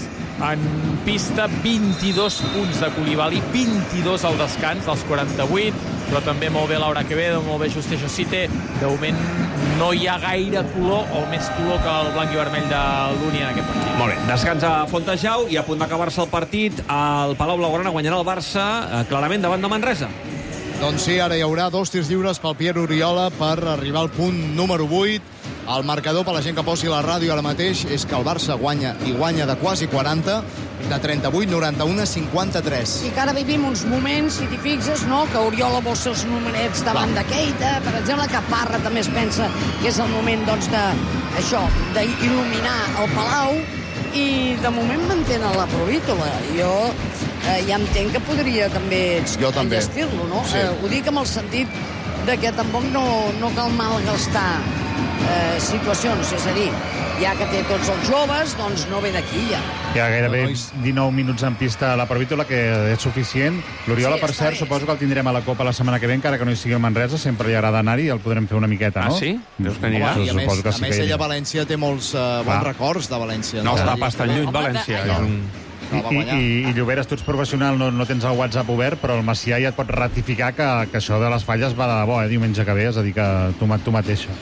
[SPEAKER 9] en pista, vint-i-dos punts de Koulibaly, vint-i-dos al descans dels quaranta-vuit, però també molt bé Laura Quevedo, molt bé Juste Josite. De moment no hi ha gaire color, o més color que el blanc i vermell de l'Uni en aquest partit.
[SPEAKER 2] Molt bé, descansa Fontejau i a punt d'acabar-se el partit, el Palau Blaugrana guanyarà el Barça eh, clarament davant de Manresa.
[SPEAKER 3] Doncs sí, ara hi haurà dos tirs lliures pel Pierre Oriola per arribar al punt número vuit. El marcador, per la gent que posi la ràdio ara mateix, és que el Barça guanya, i guanya de quasi quaranta, de trenta-vuit noranta-u a cinquanta-tres.
[SPEAKER 13] I que ara vivim uns moments, si t'hi fixes, no?, que Oriola vol ser els numerets davant de Keita, per exemple, que Parra també es pensa que és el moment, doncs, de, això, d'il·luminar el Palau, i de moment mantenen la provítola. Jo eh, ja entenc que podria també enllestir-lo, no?
[SPEAKER 3] Sí.
[SPEAKER 13] Eh, ho dic amb el sentit de que tampoc no, no cal malgastar eh, situacions, és a dir, ja que té tots els joves, doncs no ve d'aquí ja.
[SPEAKER 10] Hi ha gairebé dinou minuts en pista a la Provítola, que és suficient. L'Oriola,
[SPEAKER 13] Sí,
[SPEAKER 10] per
[SPEAKER 13] està
[SPEAKER 10] cert,
[SPEAKER 13] bé.
[SPEAKER 10] suposo que el tindrem a la Copa la setmana que ve, encara que no hi sigui el Manresa, sempre li agrada anar-hi i el podrem fer una miqueta, no?
[SPEAKER 2] Ah, sí? Veus que anirà?
[SPEAKER 3] Home, i a més,
[SPEAKER 10] Suposo que
[SPEAKER 3] a
[SPEAKER 10] sí
[SPEAKER 3] més
[SPEAKER 10] que hi
[SPEAKER 3] ella a
[SPEAKER 10] anirà.
[SPEAKER 3] València té molts uh, bons
[SPEAKER 10] Va.
[SPEAKER 3] records de València.
[SPEAKER 2] No està
[SPEAKER 3] I-
[SPEAKER 2] pas tan lluny,
[SPEAKER 13] Home,
[SPEAKER 2] València.
[SPEAKER 13] allò-
[SPEAKER 2] És un...
[SPEAKER 10] I, i, i, i Lloberes, tu ets professional, no, no tens el WhatsApp obert, però el Macià ja et pot ratificar que, que això de les falles va de debò, eh, diumenge que ve, és a dir, que tu, ma- tu mateixa.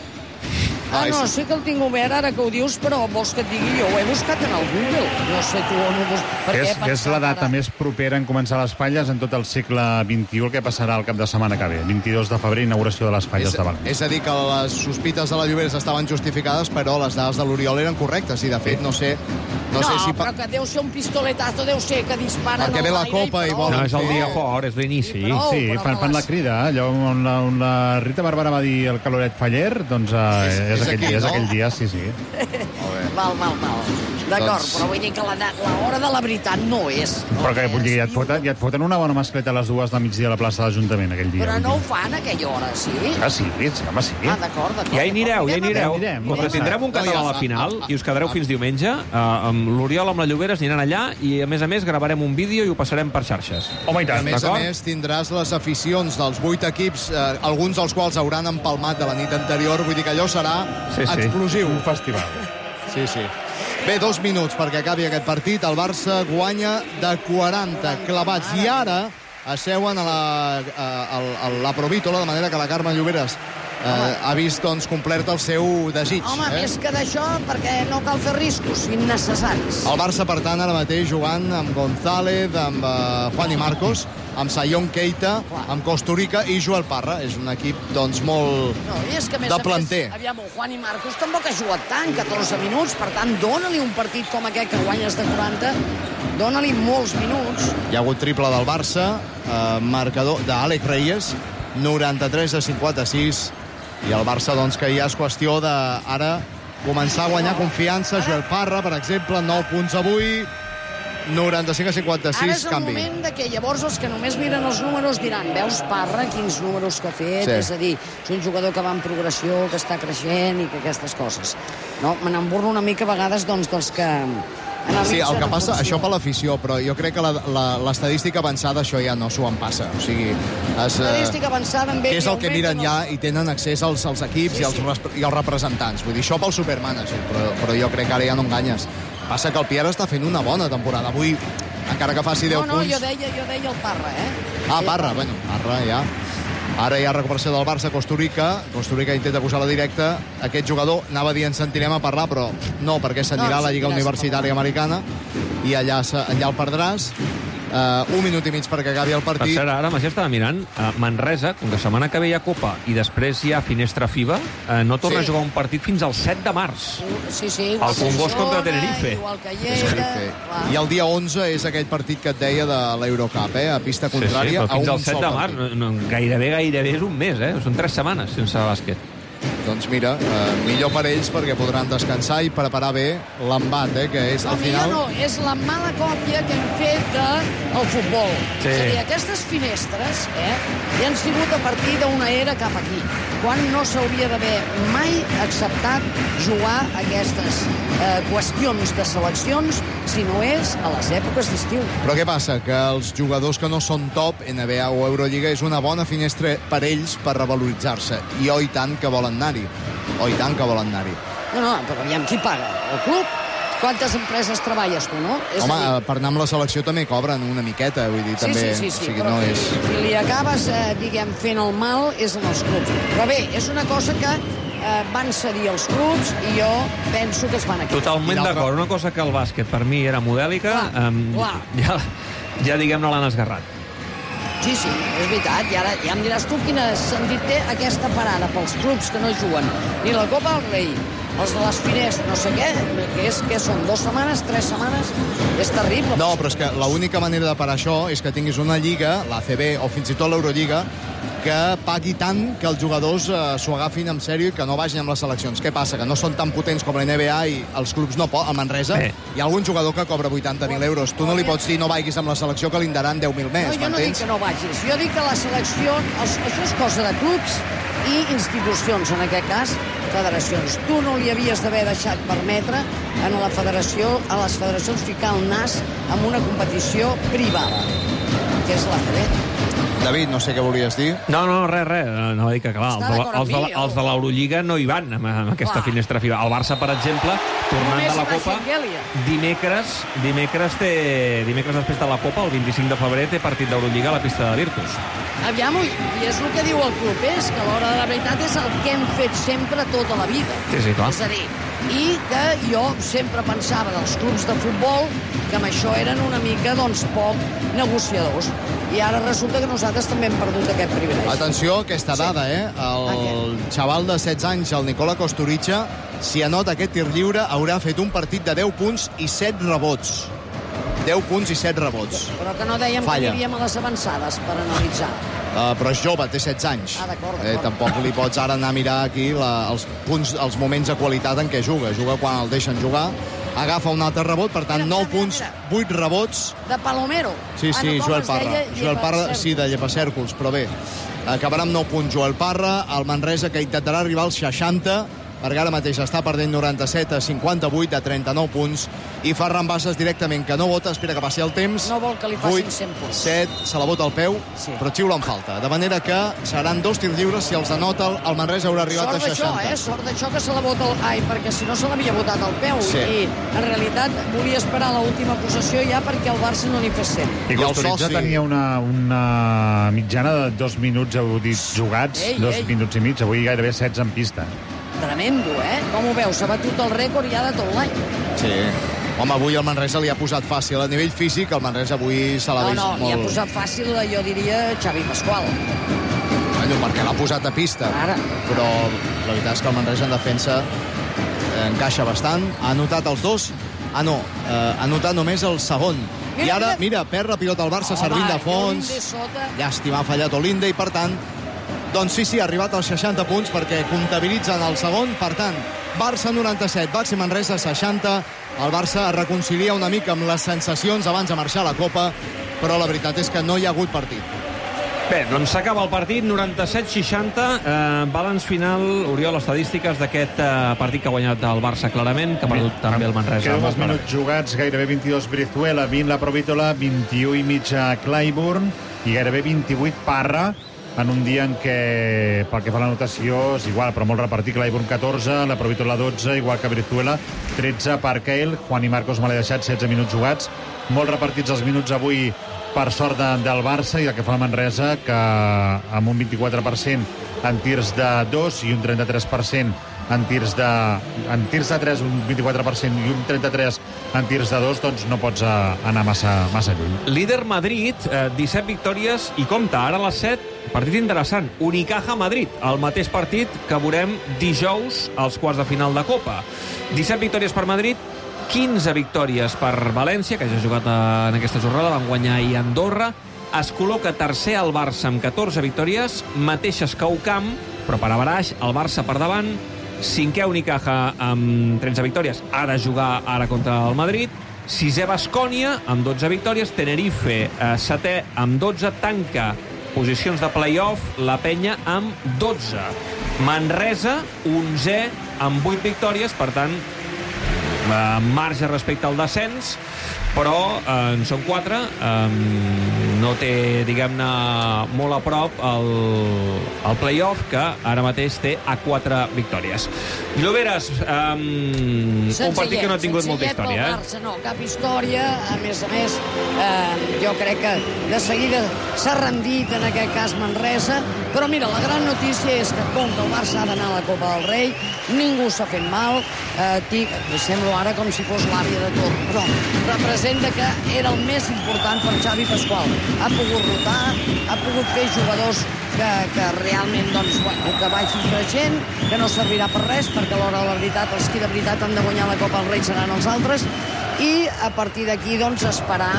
[SPEAKER 13] Ah, no, sí que el tinc obert ara que ho dius, però vols que et digui jo? Ho he buscat en el Google. No sé tu on ho bus... Per què
[SPEAKER 10] És,
[SPEAKER 13] he
[SPEAKER 10] és
[SPEAKER 13] pensat
[SPEAKER 10] la data
[SPEAKER 13] ara?
[SPEAKER 10] més propera en començar les falles en tot el segle vint-i-u, el que passarà el cap de setmana que ve. vint-i-dos de febrer, inauguració de les falles
[SPEAKER 3] És,
[SPEAKER 10] de València.
[SPEAKER 3] és a dir, que les sospites de la Lloberes estaven justificades, però les dades de l'Oriol eren correctes, i de fet, no sé, no,
[SPEAKER 13] No,
[SPEAKER 3] sé si...
[SPEAKER 13] però que deu ser un pistoletazo, deu ser que disparen
[SPEAKER 3] Perquè ve la Copa i volen
[SPEAKER 2] No, és el
[SPEAKER 3] fer-
[SPEAKER 2] dia fort, és l'inici.
[SPEAKER 13] prou,
[SPEAKER 10] Sí,
[SPEAKER 13] però
[SPEAKER 10] fan,
[SPEAKER 13] que
[SPEAKER 10] fan la
[SPEAKER 13] les-
[SPEAKER 10] crida, allò on la, on la Rita Barberà va dir el caloret faller, doncs eh,
[SPEAKER 3] És-
[SPEAKER 10] és,
[SPEAKER 3] és
[SPEAKER 10] aquell,
[SPEAKER 3] aquí,
[SPEAKER 10] és
[SPEAKER 3] no?
[SPEAKER 10] aquell dia, sí, sí.
[SPEAKER 13] Val, val, val. D'acord,
[SPEAKER 3] Doncs-
[SPEAKER 13] però vull dir que la, l'hora de la veritat no és. No
[SPEAKER 10] Però que vull dir, ja et,
[SPEAKER 13] és.
[SPEAKER 10] foten, ja et foten una bona mascleta a les dues del migdia a la plaça de l'Ajuntament aquell dia.
[SPEAKER 13] Però
[SPEAKER 10] vull
[SPEAKER 13] no ho
[SPEAKER 10] dir.
[SPEAKER 13] fan a aquella hora, sí?
[SPEAKER 10] Ah, sí, sí, home, sí.
[SPEAKER 13] Ah, d'acord, d'acord.
[SPEAKER 2] Ja hi anireu, ja hi anireu.
[SPEAKER 10] Anirem,
[SPEAKER 2] Com que
[SPEAKER 10] anirem.
[SPEAKER 2] tindrem un català a la final i us quedareu fins diumenge, eh, amb l'Oriol amb la Lloberes aniran allà i, a més a més, gravarem un vídeo i ho passarem per xarxes.
[SPEAKER 10] Home, i
[SPEAKER 3] A
[SPEAKER 10] tant.
[SPEAKER 3] més a
[SPEAKER 2] D'acord?
[SPEAKER 3] més, tindràs les aficions dels vuit equips, eh, alguns dels quals hauran empalmat de la nit anterior, vull dir que allò serà
[SPEAKER 10] Sí, sí.
[SPEAKER 3] explosiu.
[SPEAKER 10] Un festival.
[SPEAKER 3] Sí, sí. Bé, dos minuts perquè acabi aquest partit. El Barça guanya de quaranta clavats. I ara asseuen a la, a, a, a la Provítola, de manera que la Carme Lloberes eh, ha vist doncs, complert el seu desig.
[SPEAKER 13] Home,
[SPEAKER 3] eh?
[SPEAKER 13] més que d'això, perquè no cal fer riscos innecessaris.
[SPEAKER 3] El Barça, per tant, ara mateix jugant amb González, amb uh, Juan i Marcos, amb Sayón Keita, amb Costurica i Joel Parra. És un equip, doncs, molt
[SPEAKER 13] No, i és que, a més
[SPEAKER 3] de
[SPEAKER 13] a més,
[SPEAKER 3] planter.
[SPEAKER 13] aviam, el Juan i Marcos tampoc ha jugat tant, catorze minuts, per tant, dóna-li un partit com aquest que guanyes de quaranta, dóna-li molts minuts.
[SPEAKER 3] Hi ha hagut triple del Barça, eh, marcador d'Àlex Reyes, noranta-tres a cinquanta-sis, i el Barça, doncs, que ja és qüestió de, ara, començar a guanyar confiança. Joel Parra, per exemple, nou punts avui, noranta-cinc a
[SPEAKER 13] Ara
[SPEAKER 3] cinquanta-sis,
[SPEAKER 13] és el
[SPEAKER 3] canvi.
[SPEAKER 13] moment de que llavors els que només miren els números diran, veus Parra, quins números que ha fet,
[SPEAKER 3] Sí.
[SPEAKER 13] és a dir, és un jugador que va en progressió, que està creixent i que aquestes coses. No, me n'emburro una mica a vegades, doncs, dels que analitzen...
[SPEAKER 3] Sí, el que
[SPEAKER 13] en
[SPEAKER 3] passa,
[SPEAKER 13] funció.
[SPEAKER 3] això per l'afició, però jo crec que la- la- l'estadística avançada això ja no s'ho en passa. O sigui, és, eh,
[SPEAKER 13] Estadística avançada amb
[SPEAKER 3] que és el que
[SPEAKER 13] augmenten
[SPEAKER 3] miren ja i tenen accés als, als equips
[SPEAKER 13] Sí,
[SPEAKER 3] i, als,
[SPEAKER 13] sí.
[SPEAKER 3] res- i als representants. Vull dir, això pel supermanager, però, però jo crec que ara ja no enganyes. Passa que el Pierre està fent una bona temporada. Avui, encara que faci deu
[SPEAKER 13] No, no,
[SPEAKER 3] punts...
[SPEAKER 13] jo deia, jo deia el Parra, eh?
[SPEAKER 3] Ah, Parra, bueno, Parra ja. Ara hi ha recuperació del Barça a Costurica. Costurica intenta posar la directa. Aquest jugador, anava dient, sentirem a parlar, però no, perquè s'anirà
[SPEAKER 13] No,
[SPEAKER 3] a la Lliga
[SPEAKER 13] sentiràs a
[SPEAKER 3] Universitària Americana i allà, se- allà el perdràs. Uh, un minut i mig perquè acabi el
[SPEAKER 2] Per
[SPEAKER 3] partit.
[SPEAKER 2] cert, ara Macià estava mirant, uh, Manresa, com que setmana que ve hi ha Copa i després hi ha finestra FIBA, uh, no torna
[SPEAKER 3] Sí.
[SPEAKER 2] a jugar un partit fins al set de març.
[SPEAKER 13] Sí, sí, igual
[SPEAKER 2] El
[SPEAKER 13] que
[SPEAKER 2] Congost contra
[SPEAKER 13] Girona,
[SPEAKER 2] Tenerife.
[SPEAKER 13] Igual que
[SPEAKER 3] Sí.
[SPEAKER 13] Lleida...
[SPEAKER 3] I el dia onze és aquell partit que et deia de l'Eurocup, eh? A pista
[SPEAKER 2] Sí, sí,
[SPEAKER 3] contrària,
[SPEAKER 2] però fins
[SPEAKER 3] a
[SPEAKER 2] al
[SPEAKER 3] un
[SPEAKER 2] set
[SPEAKER 3] sol
[SPEAKER 2] de març,
[SPEAKER 3] partit.
[SPEAKER 2] no, no, gairebé, gairebé és un mes, eh? Són tres setmanes sense bàsquet.
[SPEAKER 3] Doncs mira, eh, millor per ells perquè podran descansar i preparar bé l'embat, eh? Que és,
[SPEAKER 13] No,
[SPEAKER 3] al
[SPEAKER 13] millor
[SPEAKER 3] final...
[SPEAKER 13] no, és la mala còpia que hem fet del futbol.
[SPEAKER 3] Sí.
[SPEAKER 13] És a dir, aquestes finestres eh, ja han sigut a partir d'una era cap aquí, quan no s'hauria d'haver mai acceptat jugar aquestes eh, qüestions de seleccions, si no és a les èpoques d'estiu.
[SPEAKER 3] Però què passa? Que els jugadors que no són top, N B A o Eurolliga, és una bona finestra per ells per revaloritzar-se. I oh, i tant que volen anar-hi. Oh, i tant que volen anar-hi.
[SPEAKER 13] No, no, però aviam, qui paga? El club? quantes empreses treballes tu, no? És
[SPEAKER 3] Home,
[SPEAKER 13] dir...
[SPEAKER 3] per anar amb la selecció també cobren una miqueta, vull dir,
[SPEAKER 13] Sí,
[SPEAKER 3] també...
[SPEAKER 13] sí, sí, sí,
[SPEAKER 3] o sigui,
[SPEAKER 13] però
[SPEAKER 3] no és...
[SPEAKER 13] si li acabes, eh, diguem, fent el mal, és en els clubs. Però bé, és una cosa que eh, van cedir els clubs i jo penso que es van equivocar.
[SPEAKER 2] Totalment d'acord. Una cosa que el bàsquet per mi era modèlica,
[SPEAKER 13] Clar,
[SPEAKER 2] um,
[SPEAKER 13] clar.
[SPEAKER 2] ja, ja diguem-ne l'han esgarrat.
[SPEAKER 13] Sí, sí, és veritat. I ara ja em diràs tu quin sentit té aquesta parada pels clubs que no juguen ni la Copa del Rei, els de les finestres, no sé què, que és que són dues setmanes, tres setmanes, és terrible.
[SPEAKER 3] No, però és que l'única manera de parar això és que tinguis una lliga, l'A C B o fins i tot l'Eurolliga, que pagui tant que els jugadors eh, s'ho agafin en sèrio i que no vagin amb les seleccions. Què passa? Que no són tan potents com la N B A i els clubs no poden. A Manresa
[SPEAKER 2] Bé.
[SPEAKER 3] hi ha algun jugador que cobra vuitanta mil euros. Tu no li pots dir no vagis amb la selecció que li en daran deu mil més,
[SPEAKER 13] No, jo no dic
[SPEAKER 3] m'entens?
[SPEAKER 13] que no vagis. Jo dic que la selecció... Els, això és cosa de clubs i institucions, en aquest cas, federacions. Tu no li havies d'haver deixat permetre a la federació, a les federacions ficar el nas en una competició privada, que és l'A C B.
[SPEAKER 3] David, no sé què volies dir.
[SPEAKER 2] No, no, res, res. No va dir que, clar, els
[SPEAKER 13] Està
[SPEAKER 2] de,
[SPEAKER 13] d'acord amb
[SPEAKER 2] els de,
[SPEAKER 13] mi, o?
[SPEAKER 2] els de l'Eurolliga no hi van amb, amb aquesta
[SPEAKER 13] Clar.
[SPEAKER 2] finestra FIBA. El Barça, per exemple, tornant
[SPEAKER 13] Només
[SPEAKER 2] de la
[SPEAKER 13] va
[SPEAKER 2] Copa,
[SPEAKER 13] Schengelia.
[SPEAKER 2] dimecres, dimecres, té, dimecres després de la Copa, el vint-i-cinc de febrer, té partit d'Eurolliga a la pista de Virtus.
[SPEAKER 13] Aviam, i és el que diu el club, és que a l'hora de la veritat és el que hem fet sempre tota la vida.
[SPEAKER 2] Sí, sí, clar.
[SPEAKER 13] És a dir, i que jo sempre pensava dels clubs de futbol que amb això eren una mica, doncs, poc negociadors. I ara resulta que nosaltres també hem perdut aquest privilegi.
[SPEAKER 3] Atenció a aquesta dada, eh? El xaval de setze anys, el Nicola Kosturica, si anota aquest tir lliure, haurà fet un partit de deu punts i set rebots. deu punts i set rebots.
[SPEAKER 13] Però que no dèiem
[SPEAKER 3] Falla.
[SPEAKER 13] que aniríem a les avançades per analitzar.
[SPEAKER 3] Uh, però és jove, té setze anys.
[SPEAKER 13] Ah, d'acord,
[SPEAKER 3] Eh,
[SPEAKER 13] d'acord.
[SPEAKER 3] tampoc li pots ara anar a mirar aquí la, els punts, els moments de qualitat en què juga. Juga quan el deixen jugar, agafa un altre rebot, per tant, nou punts, vuit rebots.
[SPEAKER 13] De Palomero.
[SPEAKER 3] Sí, sí,
[SPEAKER 13] Ah, no, com
[SPEAKER 3] Joel
[SPEAKER 13] es
[SPEAKER 3] Parra.
[SPEAKER 13] deia?
[SPEAKER 3] Joel Parra,
[SPEAKER 13] Llepacèrcols.
[SPEAKER 3] sí, de Llepacèrcols, però bé. Acabarà amb nou punts Joel Parra, el Manresa, que intentarà arribar als seixanta, perquè ara mateix està perdent noranta-set a cinquanta-vuit a trenta-nou punts, i Ferran Bassas directament, que no vota, espera que passi el temps.
[SPEAKER 13] No vol que li facin
[SPEAKER 3] vuit,
[SPEAKER 13] cent punts.
[SPEAKER 3] set, se la bota al peu,
[SPEAKER 13] Sí.
[SPEAKER 3] però xiula en falta. De manera que seran dos tirs lliures, si els anota, el Manresa haurà arribat
[SPEAKER 13] Sort
[SPEAKER 3] a
[SPEAKER 13] d'això,
[SPEAKER 3] seixanta.
[SPEAKER 13] eh? Sort d'això que se la vota el... Ai, perquè si no se l'havia votat al peu.
[SPEAKER 3] Sí.
[SPEAKER 13] I, en realitat, volia esperar l'última possessió ja perquè el Barça no n'hi fes cent.
[SPEAKER 10] I Kosturica tenia una, una mitjana de dos minuts audits jugats,
[SPEAKER 13] Ei,
[SPEAKER 10] dos
[SPEAKER 13] ei.
[SPEAKER 10] minuts i mig, avui gairebé setze en pista.
[SPEAKER 13] Tremendo, eh? Com ho veus? S'ha batut el rècord ja de tot l'any.
[SPEAKER 3] Sí. Home, avui el Manresa li ha posat fàcil. A nivell físic, el Manresa avui se l'ha
[SPEAKER 13] No,
[SPEAKER 3] vist
[SPEAKER 13] no,
[SPEAKER 3] molt...
[SPEAKER 13] li ha posat fàcil, jo diria, Xavi Pasqual.
[SPEAKER 3] Bueno, perquè l'ha posat a pista.
[SPEAKER 13] Ara.
[SPEAKER 3] Però la veritat és que el Manresa en defensa eh, encaixa bastant. Ha anotat els dos. Ah, no, eh, ha anotat només el segon.
[SPEAKER 13] Mira,
[SPEAKER 3] I ara,
[SPEAKER 13] mira.
[SPEAKER 3] mira, perd la pilota al Barça,
[SPEAKER 13] Home,
[SPEAKER 3] servint de
[SPEAKER 13] i
[SPEAKER 3] fons.
[SPEAKER 13] Olinde sota.
[SPEAKER 3] Llàstima, ha fallat Olinde, i per tant, doncs sí, sí, ha arribat als seixanta punts perquè comptabilitzen el segon. Per tant, Barça noranta-set, Baxi Manresa seixanta. El Barça es reconcilia una mica amb les sensacions abans de marxar a la Copa, però la veritat és que no hi ha hagut partit.
[SPEAKER 2] Bé, doncs s'acaba el partit, noranta-set seixanta. Eh, balanç final, Oriol, estadístiques d'aquest eh, partit que ha guanyat el Barça clarament, que ha perdut també el Manresa.
[SPEAKER 10] Queden
[SPEAKER 2] Molt
[SPEAKER 10] els minuts jugats, gairebé vint-i-dos Brizuela, vint la Provítola, vint-i-u i mig a Clyburn i gairebé vint-i-vuit Parra, en un dia en què, pel que fa a la notació, és igual, però molt repartit. Clyburn catorze, la Provítola dotze, igual que Brizuela, tretze per Keil, Juan i Marcos me l'he deixat, setze minuts jugats. Molt repartits els minuts avui, per sort de, del Barça, i el que fa el Manresa, que amb un vint-i-quatre per cent en tirs de dos i un trenta-tres per cent en tirs de, en tirs de tres, un vint-i-quatre per cent i un trenta-tres en tirs de dos, doncs no pots eh, anar massa, massa lluny.
[SPEAKER 2] Líder Madrid, eh, disset victòries, i compta, ara a les set, partit interessant, Unicaja Madrid, el mateix partit que veurem dijous als quarts de final de Copa. disset victòries per Madrid, quinze victòries per València, que ja ha jugat en aquesta jornada, van guanyar ahir a Andorra. Es col·loca tercer al Barça amb catorze victòries, mateixes que Au Camp, però per a Baraix, el Barça per davant. Cinquè Unicaja amb tretze victòries, ha de jugar ara contra el Madrid. Sisè Baskonia amb dotze victòries, Tenerife eh, setè amb dotze, tanca posicions de play-off la Penya amb dotze. Manresa, onzè amb vuit victòries, per tant, eh, marge respecte al descens, però eh, en són quatre, eh, no té, diguem-ne, molt a prop el, el play-off, que ara mateix té a quatre victòries. Lloberes, um, un partit que no ha tingut molta història, eh?
[SPEAKER 13] Barça, no, cap història. A més a més, eh, jo crec que de seguida s'ha rendit, en aquest cas Manresa, però mira, la gran notícia és que com que el Barça ha d'anar a la Copa del Rei, ningú s'ha fet mal, eh, tic, semblo ara com si fos l'àvia de tot, però representa que era el més important per Xavi Pasqual. Ha pogut rotar, ha pogut fer jugadors que, que realment, doncs, bueno, que vagin creixent, que no servirà per res, perquè a l'hora de la veritat, els que de veritat han de guanyar la Copa del Rei seran els altres, i a partir d'aquí, doncs, esperar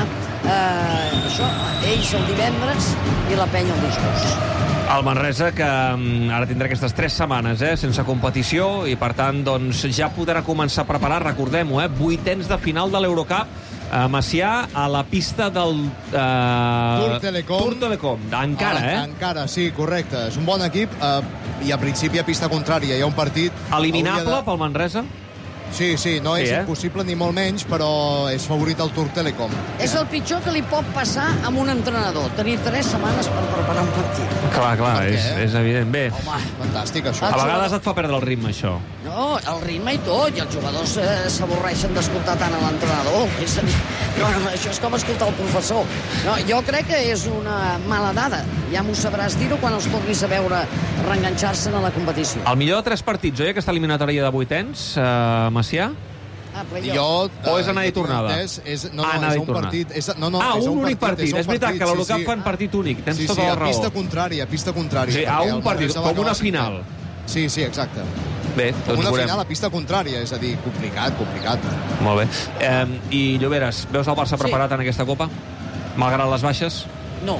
[SPEAKER 13] eh, això, ells el divendres i la penya el dijous.
[SPEAKER 2] El Manresa, que ara tindrà aquestes tres setmanes eh, sense competició, i per tant doncs, ja podrà començar a preparar, recordem-ho, eh, vuitens de final de l'Eurocup, a Macià, a la pista del eh,
[SPEAKER 3] Tour Telecom.
[SPEAKER 2] Tour Telecom, encara, eh?
[SPEAKER 3] Encara, sí, correcte. És un bon equip, eh, i a principi a pista contrària. Hi ha un partit...
[SPEAKER 2] Eliminable de... pel Manresa?
[SPEAKER 3] Sí, sí, no
[SPEAKER 2] sí,
[SPEAKER 3] és
[SPEAKER 2] eh?
[SPEAKER 3] impossible ni molt menys, però és favorit al Tour Telecom.
[SPEAKER 13] És el pitjor que li pot passar amb un entrenador, tenir tres setmanes per preparar un partit.
[SPEAKER 2] Clar, clar, és, és evident. Bé,
[SPEAKER 13] home,
[SPEAKER 3] fantàstic, això.
[SPEAKER 2] A vegades et fa perdre el ritme, això.
[SPEAKER 13] No, el ritme i tot, i els jugadors eh, s'avorreixen d'escoltar tant a l'entrenador. És a dir, no, no, això és com escoltar el professor. No, jo crec que és una mala dada. Ja m'ho sabràs dir-ho quan els tornis a veure reenganxar-se a la competició.
[SPEAKER 2] El millor de tres partits, oi, aquesta eliminatòria de vuitens, uh, Macià?
[SPEAKER 13] Ah,
[SPEAKER 3] jo,
[SPEAKER 2] o és anada i tornada?
[SPEAKER 3] És, és, no, no,
[SPEAKER 2] anada
[SPEAKER 3] és un partit... És, no, no,
[SPEAKER 2] ah,
[SPEAKER 3] és
[SPEAKER 2] un,
[SPEAKER 3] un
[SPEAKER 2] únic partit.
[SPEAKER 3] partit.
[SPEAKER 2] És, és veritat que a l'Eurocup
[SPEAKER 3] sí, sí.
[SPEAKER 2] fan partit únic. Tens
[SPEAKER 3] sí,
[SPEAKER 2] tota
[SPEAKER 3] sí,
[SPEAKER 2] la raó.
[SPEAKER 3] a pista contrària, a pista contrària.
[SPEAKER 2] Sí, a un partit, com una final.
[SPEAKER 3] Sí, sí, exacte.
[SPEAKER 2] Bé, doncs
[SPEAKER 3] com una
[SPEAKER 2] veurem.
[SPEAKER 3] final a pista contrària, és a dir, complicat, complicat.
[SPEAKER 2] Molt bé. Eh, I Lloberes, veus el Barça
[SPEAKER 13] sí.
[SPEAKER 2] preparat en aquesta Copa? Malgrat les baixes?
[SPEAKER 13] No.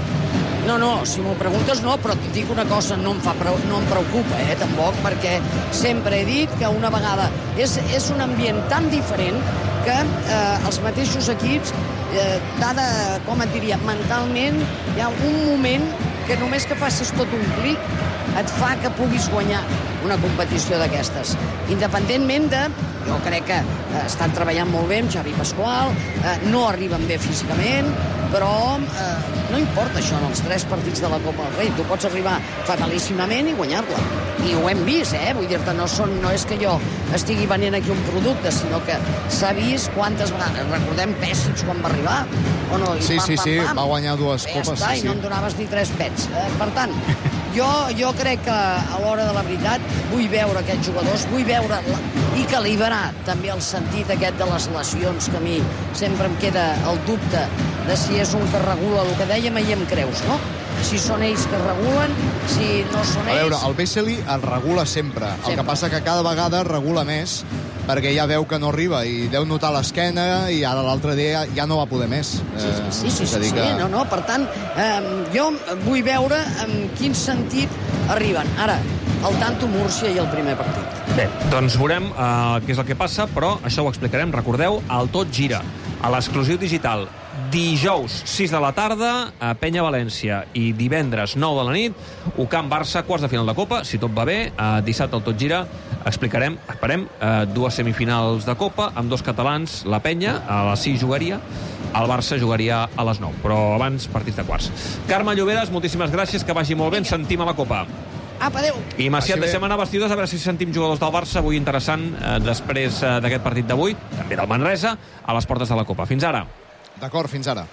[SPEAKER 13] No, no, si m'ho preguntes no, però et dic una cosa, no em, fa, no em preocupa, eh, tampoc, perquè sempre he dit que una vegada és, és un ambient tan diferent que eh, els mateixos equips, eh, de, com et diria, mentalment, hi ha un moment que només que facis tot un clic et fa que puguis guanyar una competició d'aquestes. Independentment de... Jo crec que eh, estan treballant molt bé amb Xavi Pasqual, eh, no arriben bé físicament, però eh, no importa això en els tres partits de la Copa del Rei. Tu pots arribar fatalíssimament i guanyar-la. I ho hem vist, eh? Vull dir-te, no, són, no és que jo estigui venent aquí un producte, sinó que s'ha vist quantes vegades. Recordem Pèssic quan va arribar, o no? I
[SPEAKER 3] sí,
[SPEAKER 13] pam,
[SPEAKER 3] sí,
[SPEAKER 13] pam,
[SPEAKER 3] sí,
[SPEAKER 13] pam.
[SPEAKER 3] va guanyar dues
[SPEAKER 13] ja
[SPEAKER 3] copes.
[SPEAKER 13] Està,
[SPEAKER 3] sí,
[SPEAKER 13] i no
[SPEAKER 3] sí.
[SPEAKER 13] en donaves ni tres pets. Eh? Per tant, jo, jo crec que a l'hora de la veritat vull veure aquests jugadors, vull veure la, i calibrar també el sentit aquest de les lesions, que a mi sempre em queda el dubte de si és un que regula el que dèiem ahir amb Creus, no? Si són ells que regulen, si no són ells...
[SPEAKER 3] A veure, el Vesely el regula sempre. sempre. El que passa que cada vegada regula més, perquè ja veu que no arriba i deu notar l'esquena i ara l'altre dia ja no va poder més.
[SPEAKER 13] Sí, sí, sí, sí, sí,
[SPEAKER 3] que...
[SPEAKER 13] sí, no, no, per tant, eh, jo vull veure en quin sentit arriben. Ara, el Tanto Múrcia i el primer partit.
[SPEAKER 2] Bé, doncs veurem uh, què és el que passa, però això ho explicarem. Recordeu, el Tot Gira, a l'exclusiu digital, dijous, sis de la tarda, a Penya València, i divendres, nou de la nit, U C A M Barça, quarts de final de Copa, si tot va bé, uh, dissabte al Tot Gira, explicarem, esperem, uh, dues semifinals de Copa, amb dos catalans, la Penya, a les sis jugaria, el Barça jugaria a les nou, però abans partits de quarts. Carme Lloberes, moltíssimes gràcies, que vagi molt bé, ens sentim a la Copa.
[SPEAKER 13] Apa, adéu.
[SPEAKER 2] I Macià, deixem anar vestidors a veure si sentim jugadors del Barça avui interessant, eh, després eh, d'aquest partit d'avui, també del Manresa, a les portes de la Copa. Fins ara.
[SPEAKER 3] D'acord, fins ara.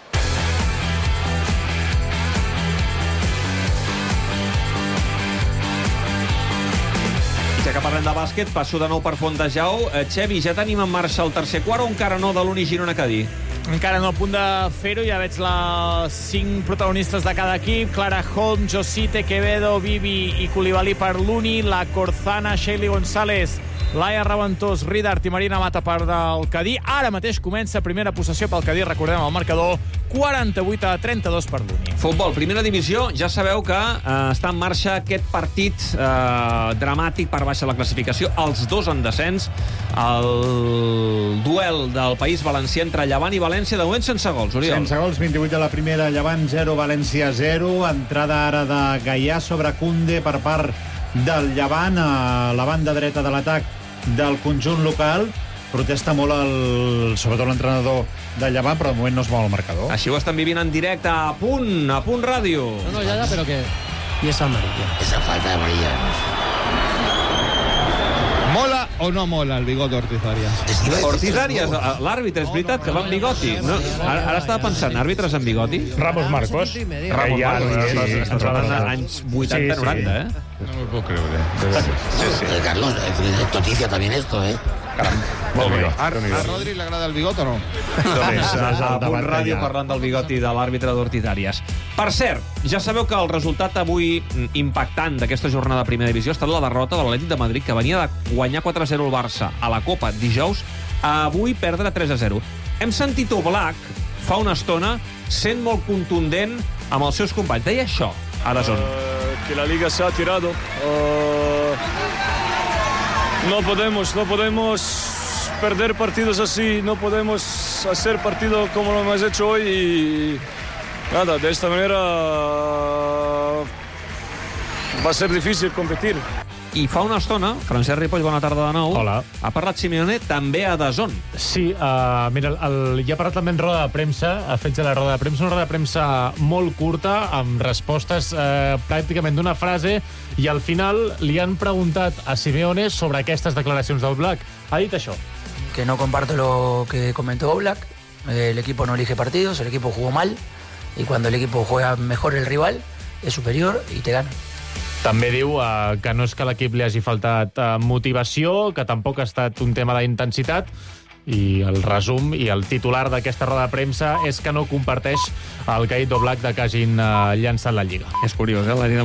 [SPEAKER 2] Ja que parlem de bàsquet, passo de nou per Fontejau. Eh, Xevi, ja tenim en marxa el tercer quart o encara no de l'Uni Girona Cadí?
[SPEAKER 9] Encara no, a punt de fer-ho. Ja veig les cinc protagonistes de cada equip. Clara Holm, Josite, Quevedo, Bibi i Coulibaly per l'Uni. La Corzana, Sheilly González, Laia Raventós, Ridart i Marina Mata per del Cadí. Ara mateix comença primera possessió pel Cadí. Recordem el marcador, quaranta-vuit a trenta-dos per l'Uni.
[SPEAKER 2] Futbol, primera divisió. Ja sabeu que eh, està en marxa aquest partit eh, dramàtic per baixa la classificació. Els dos en descens. El duel del País Valencià entre Llevant i València, de moment sense gols, Oriol.
[SPEAKER 10] Sense gols, vint-i-vuit de la primera, Llevant zero, València zero. Entrada ara de Gaià sobre Koundé per part del Llevant a la banda dreta de l'atac del conjunt local, protesta molt, el, sobretot l'entrenador de Llevant, però de moment no es mou el marcador.
[SPEAKER 2] Així ho estan vivint en directe a Punt, a Punt Ràdio.
[SPEAKER 11] No, no, ya, ya, pero que...
[SPEAKER 6] Y esa amarilla. Esa falta de amarilla.
[SPEAKER 8] ¿Mola o no mola el bigote Ortiz Arias?
[SPEAKER 2] Ortiz Arias, l'àrbitre, és veritat, que va amb bigoti. No, ara, ara estava pensant, àrbitres amb bigoti?
[SPEAKER 12] Ramos Marcos.
[SPEAKER 2] Ramos
[SPEAKER 12] ja,
[SPEAKER 2] Marcos,
[SPEAKER 12] sí,
[SPEAKER 2] sí,
[SPEAKER 12] sí,
[SPEAKER 2] estamos hablando de anys vuitanta noranta, eh?
[SPEAKER 4] No me puedo creer.
[SPEAKER 6] Sí, sí. Carlos, es noticia también esto, ¿eh?
[SPEAKER 8] Molt bé. A, a Rodri li agrada el bigot o no?
[SPEAKER 2] Doncs a Punt Ràdio parlant del bigoti de l'àrbitre d'Ortiz Arias. Per cert, ja sabeu que el resultat avui impactant d'aquesta jornada de primera divisió ha estat la derrota de l'Atlètic de Madrid, que venia de guanyar quatre a zero al Barça a la Copa dijous, a avui perdre tres a zero. Hem sentit Oblak fa una estona sent molt contundent amb els seus companys. Deia això a Dazón.
[SPEAKER 14] Uh, que la Liga se ha tirado. Uh, no podemos, no podemos perder partidos así, no podemos hacer partido como lo hemos hecho hoy y nada, de esta manera va a ser difícil competir.
[SPEAKER 2] I fa una estona, Francesc Ripoll, bona tarda de nou.
[SPEAKER 12] Hola.
[SPEAKER 2] Ha parlat Simeone també a Dazón.
[SPEAKER 12] Sí, uh, mira, el, ja ha parlat també en roda de premsa, ha fet ja la roda de premsa, una roda de premsa molt curta, amb respostes uh, pràcticament d'una frase, i al final li han preguntat a Simeone sobre aquestes declaracions del Black. Ha dit això.
[SPEAKER 15] Que no comparto lo que comentó Oblak. El equipo no elige partidos, el equipo jugó mal, y cuando el equipo juega mejor el rival, es superior y te gana.
[SPEAKER 12] També diu eh, que no és que l'equip li hagi faltat eh, motivació, que tampoc ha estat un tema d'intensitat, i el resum i el titular d'aquesta roda de premsa és que no comparteix el que ha dit Oblak de que hagin eh, llançat la Lliga.
[SPEAKER 2] És curiós, eh?